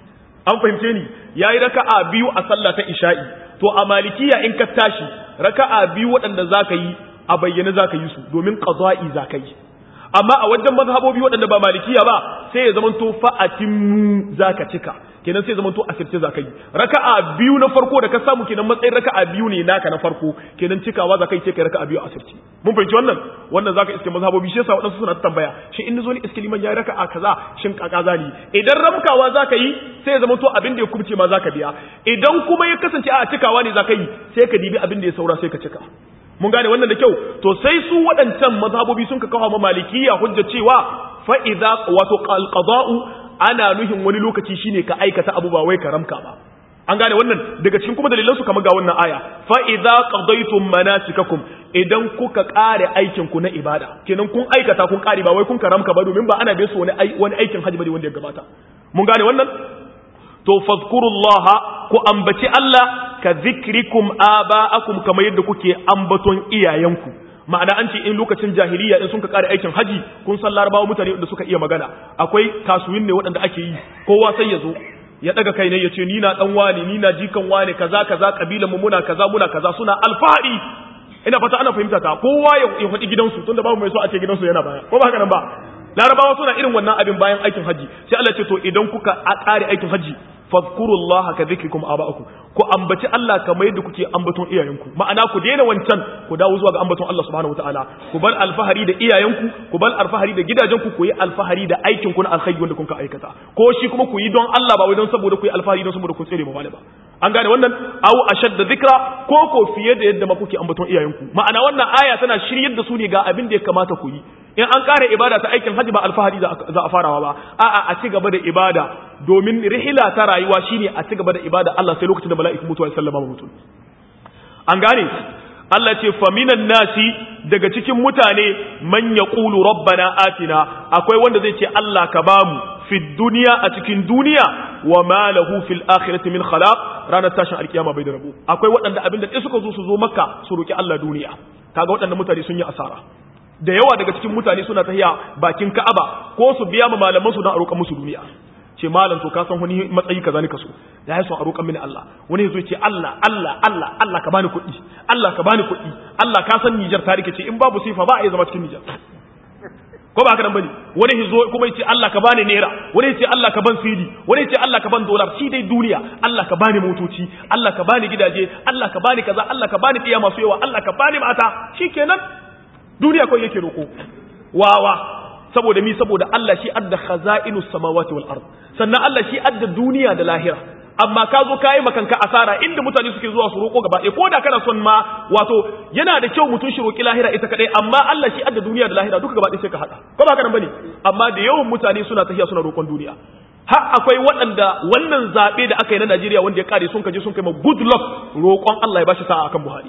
an fahimce ni yayi raka'a biyu a sallah ta isha'i to a malikiya in ka tashi raka'a biyu waɗanda zaka yi a bayyane zaka yi su domin qada'i zaka yi amma a wajen mazhabobi waɗanda ba malikiya ba sai ya zamanto fa'atimmu zaka cika kenan sai zamanto asirce zaka yi raka'a biyu na farko da ka samu kenan matsayin raka'a biyu ne naka na farko kenan cikawa zaka yi sai kai raka'a biyu asirce mun fahimci wannan wannan zaka iske mazhabobi shi yasa waɗansu suna tambaya shi in zo ni iske liman yayi raka'a kaza shin kaka zali idan ramkawa zaka yi sai ya zamanto abin da ya kubce ma zaka biya idan kuma ya kasance a cikawa ne zaka yi sai ka dibi abin da ya saura sai ka cika mun gane wannan da kyau to sai su waɗancan mazhabobi sun ka kawo ma malikiya hujja cewa fa idza wato alqada'u ana nuhin wani lokaci shine ka aikata abu ba wai ka ramka ba an gane wannan daga cikin kuma dalilan su kamar ga wannan aya fa idza qadaytum manasikakum idan kuka kare aikin ku na ibada kenan kun aikata kun kare ba wai kun karamka ba domin ba ana bai su wani wani aikin haji bane wanda ya gabata mun gane wannan to fadhkurullaha ku ambaci Allah ka zikrikum aba'akum kamar yadda kuke ambaton iyayenku ma'ana an ce in lokacin jahiliya in sun ka kare aikin haji kun san larabawa mutane wanda suka iya magana akwai kasuwin ne waɗanda ake yi kowa sai ya zo ya daga kai ne ya ce ni na dan wani ni na jikan wani kaza kaza kabilan mu muna kaza muna kaza suna alfahari ina fata ana fahimta ta kowa ya faɗi gidansu tunda babu mai so a ce gidansu yana baya ko ba haka nan ba larabawa suna irin wannan abin bayan aikin haji sai Allah ce to idan kuka ƙare aikin haji fadhkurullaha ka dhikrikum aba'akum ku ambaci Allah kamar yadda kuke ambaton iyayenku ma'ana ku daina wancan ku dawo zuwa ga ambaton Allah subhanahu wataala ku bar alfahari da iyayenku ku bar alfahari da gidajenku ku yi alfahari da aikin ku na alkhairi wanda kun ka aikata ko shi kuma ku yi don Allah ba wai don saboda ku yi alfahari don saboda kun tsere mawali ba an gane wannan aw ashadda dhikra ko ko fiye da yadda ma kuke ambaton iyayenku ma'ana wannan aya tana shiryar da su ne ga abin da ya kamata ku yi in an kare ibada ta aikin hajji ba alfahari za a farawa ba a'a a ci gaba da ibada domin rihila ta rayuwa shine a ci gaba da ibada Allah sai lokacin da mala'iku mutuwa ya sallama mutum an gane Allah ce faminan nasi daga cikin mutane man yaqulu rabbana atina akwai wanda zai ce Allah ka bamu fi duniya a cikin duniya wa ma lahu fil akhirati min khalaq ranar tashin alkiyama bai da rabo akwai waɗanda abinda sai suka zo su zo makka su roki Allah duniya kaga waɗannan mutane sun yi asara da yawa daga cikin mutane suna tahiya bakin Ka'aba ko su biya ma malaman su don a roƙa musu duniya ce malam to ka san wani matsayi kaza ne kaso da ya son a roƙa mini Allah wani yazo ce Allah Allah Allah Allah ka bani kuɗi Allah ka bani kuɗi Allah ka san Niger ta rike ce in babu sifa ba a yi zama cikin Niger ko ba haka nan bane wani yazo kuma yace Allah ka bani naira wani yace Allah ka ban sidi wani yace Allah ka ban dollar shi dai duniya Allah ka bani motoci Allah ka bani gidaje Allah ka bani kaza Allah ka bani iya masu yawa Allah ka bani mata shikenan duniya kawai yake roko wawa saboda mi saboda Allah shi adda khaza'inus samawati wal ard sannan Allah shi adda duniya da lahira amma ka zo kai makanka asara inda mutane suke zuwa su roko gaba ɗaya ko da kana son ma wato yana da kyau mutun shi roki lahira ita kadai amma Allah shi adda duniya da lahira duka gaba ɗaya sai ka hada ko ba haka nan bane amma da yawan mutane suna tafiya suna roƙon duniya har akwai waɗanda wannan zabe da aka yi na Najeriya wanda ya kare sun kaje sun kai ma good luck roƙon Allah ya bashi sa'a akan Buhari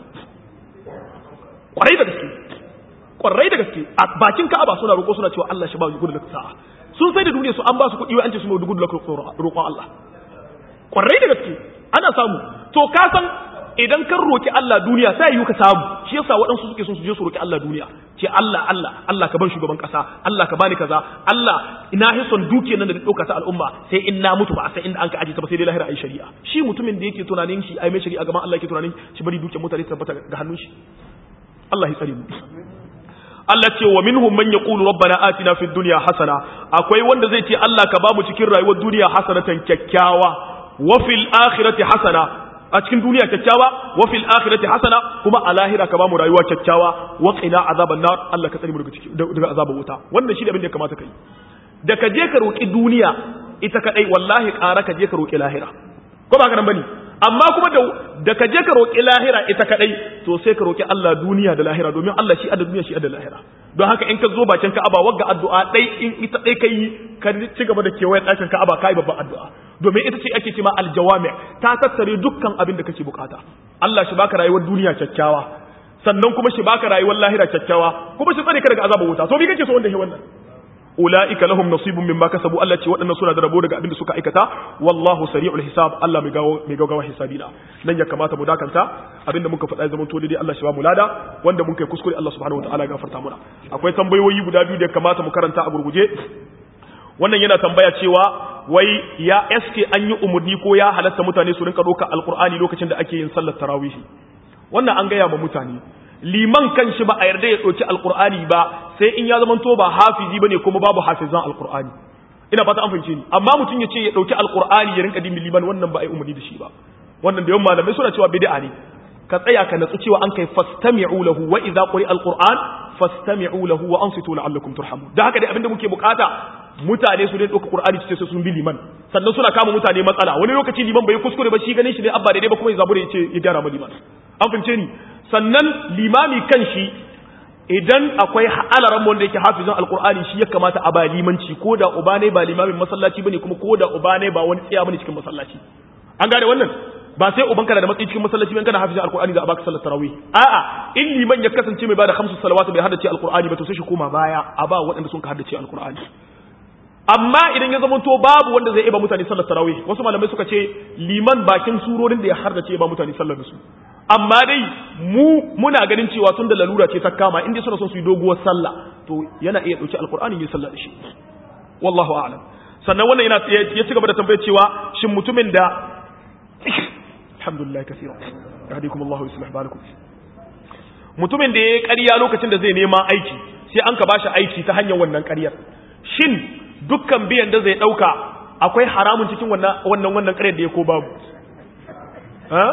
kwarai da gaske kwarai da gaske a bakin Ka'aba suna roƙo suna cewa Allah shi ba gudu da sa'a sun sai da duniya su an ba su kuɗi wai an ce su mai gudu da roƙon Allah kwarai da gaske ana samu to ka san idan kan roƙi Allah duniya sai yi ka samu shi yasa waɗansu suke son su je su roƙi Allah duniya ce Allah Allah Allah ka ban shugaban ƙasa Allah ka bani kaza Allah ina hison dukiyar nan da ɗauka ta al'umma sai in na mutu ba sai inda an ka aje ta ba sai dai lahira ai shari'a shi mutumin da yake tunanin shi ai mai shari'a gaban Allah yake tunanin shi bari dukiyar mutane ta tabbata ga hannun shi Allah ya tsare mu Allah ce wa minhum man yaqulu rabbana atina fid dunya hasana akwai wanda zai ce Allah ka bamu cikin rayuwar duniya hasanatan kyakkyawa wa fil akhirati hasana a cikin duniya kyakkyawa wa fil akhirati hasana kuma a lahira ka bamu rayuwa kyakkyawa wa qina azaban nar Allah ka tsare mu daga cikin daga azabar wuta wannan shi da abin da ya kamata kai da ka je ka roki duniya ita kadai wallahi ƙara ka je ka roki lahira ko ba ka nan bane amma kuma da da ka je ka roki lahira ita kadai to sai ka roki Allah duniya da lahira domin Allah shi adda duniya shi adda lahira don haka in ka zo bakin Ka'aba wagga addu'a dai in ita dai kai ka ci gaba da kewaye ɗakin Ka'aba kai babban addu'a domin ita ce ake cewa aljawami ta tattare dukkan abin da kake bukata Allah shi baka rayuwar duniya kyakkyawa sannan kuma shi baka rayuwar lahira kyakkyawa kuma shi tsare ka daga azabar wuta to me kake so wanda shi wannan ulaika lahum nasibun mimma kasabu Allah ce waɗannan suna da rabo daga abin da suka aikata wallahu sari'ul hisab Allah mai gawo mai gaggawa hisabina nan ya kamata mu dakanta abinda muka faɗa zaman to dai Allah shi ba mu lada wanda mun kai kuskure Allah subhanahu wataala ya gafarta mana akwai tambayoyi guda biyu da kamata mu karanta a gurguje wannan yana tambaya cewa wai ya eske an yi umurni ko ya halatta mutane su rinka doka alqur'ani lokacin da ake yin sallar tarawih wannan an gaya ma mutane liman kan shi ba a yarda ya ɗauki alkur'ani ba sai in ya zamanto ba hafizi bane kuma babu hafizan alkur'ani ina fata an fahimce ni amma mutum ya ce ya ɗauki alkur'ani ya rinka dimin liman wannan ba a yi umarni da shi ba wannan da yawan malamai suna cewa bid'a ne ka tsaya ka natsu cewa an kai fastami'u lahu wa idza quri'a alquran fastami'u lahu wa ansitu la'allakum turhamun da haka dai abinda muke bukata mutane su ne ɗauka qur'ani su ce sun bi liman sannan suna kama mutane matsala wani lokaci liman bai kuskure ba shi ganin shi ne abba daidai ba kuma ya zabura ya ce ya gyara ma liman an fahimce ni sannan limami kan shi idan akwai alaran wanda yake hafizan alkur'ani shi ya kamata a ba limanci ko da uba ne ba limamin masallaci bane kuma ko da uba ne ba wani tsaya bane cikin masallaci an gane wannan ba sai ubanka da matsayi cikin masallaci ban kana hafizan alkur'ani za a baka sallar tarawih a'a in liman ya kasance mai bada khamsu salawat bai haddace alkur'ani ba to sai shi koma baya a ba waɗanda sun ka haddace alkur'ani amma idan ya zama to babu wanda zai ba mutane sallar tarawih wasu malamai suka ce liman bakin surorin da ya haddace ba mutane sallar da su amma dai mu muna ganin cewa tun da lalura ce ta kama inda suna son su yi doguwar sallah to yana iya dauki alkur'ani ya sallah da shi wallahu a'lam sannan wannan yana ya ci gaba da tambayar cewa shin mutumin da alhamdulillah kaseera yahdikum Allahu wa yuslih balakum mutumin da yayi ƙarya lokacin da zai nema aiki sai an ka bashi aiki ta hanyar wannan ƙaryar shin dukkan biyan da zai dauka akwai haramun cikin wannan wannan wannan ƙaryar da ya ko babu ha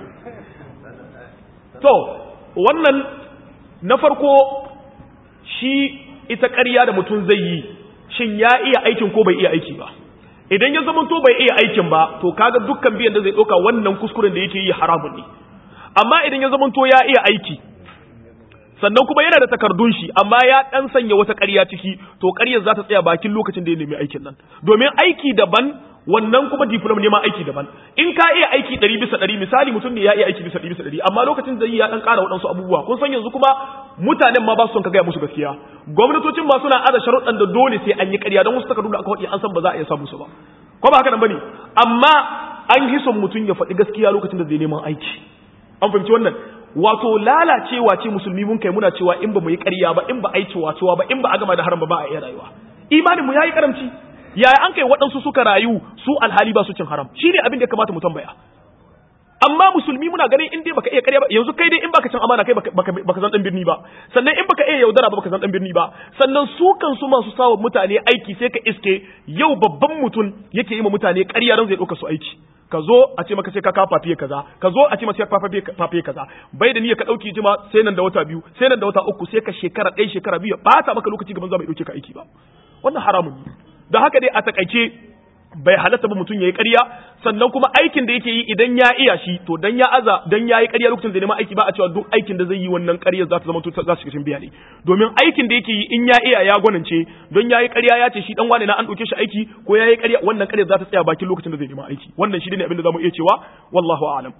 to wannan na farko shi ita ƙarya da mutum zai yi shin ya iya aikin ko bai iya aiki ba idan ya zama to bai iya aikin ba to kaga dukkan biyan da zai dauka wannan kuskuren da yake yi haramun ne amma idan ya zama to ya iya aiki sannan kuma yana da takardun shi amma ya dan sanya wata ƙarya ciki to ƙaryar za ta tsaya bakin lokacin da ya nemi aikin nan domin aiki daban wannan kuma diploma ne ma aiki daban in ka iya aiki ɗari bisa ɗari misali mutum ne ya iya aiki bisa ɗari bisa ɗari amma lokacin da ya dan ƙara waɗansu abubuwa kun san yanzu kuma mutanen ma ba su son ka gaya musu gaskiya gwamnatocin ma suna aza sharuɗan da dole sai an yi ƙarya don wasu takardu da aka faɗi an san ba za a iya samu su ba ko ba haka nan bane amma an yi son mutum ya faɗi gaskiya lokacin da zai neman aiki an fahimci wannan wato lalacewa ce musulmi mun kai muna cewa in ba mu yi ƙarya ba in ba a yi cewa ba in ba a gama da haram ba ba a iya rayuwa imanin mu yayi karamci yaya an kai waɗansu suka rayu su alhali ba su cin haram shine abin da ya kamata mu tambaya amma musulmi muna ganin in dai baka iya ƙarya ba yanzu kai dai in baka cin amana kai baka baka san dan birni ba sannan in baka iya yaudara ba baka san dan birni ba sannan su kansu masu sawa mutane aiki sai ka iske yau babban mutum yake yi ma mutane ƙarya ran zai ɗauka su aiki ka zo a ce maka sai ka kafa fiye kaza ka zo a ce maka sai ka kafa fiye kaza bai da niyya ka dauki jima sai nan da wata biyu sai nan da wata uku sai ka shekara ɗaya shekara biyu ba ta maka lokaci gaban za mu dauke ka aiki ba wannan haramun ne da haka dai a takaice bai halatta ba mutum yayi ƙarya sannan kuma aikin da yake yi idan ya iya shi to dan ya aza dan yayi ƙarya lokacin da neman aiki ba a cewa duk aikin da zai yi wannan ƙarya za ta zama za su cikin biya ne domin aikin da yake yi in ya iya ya gwanance don yayi ƙarya ya ce shi dan wane na an dauke shi aiki ko yayi ƙarya wannan ƙarya za ta tsaya bakin lokacin da zai neman aiki wannan shi ne abin da zamu iya cewa wallahu a'lam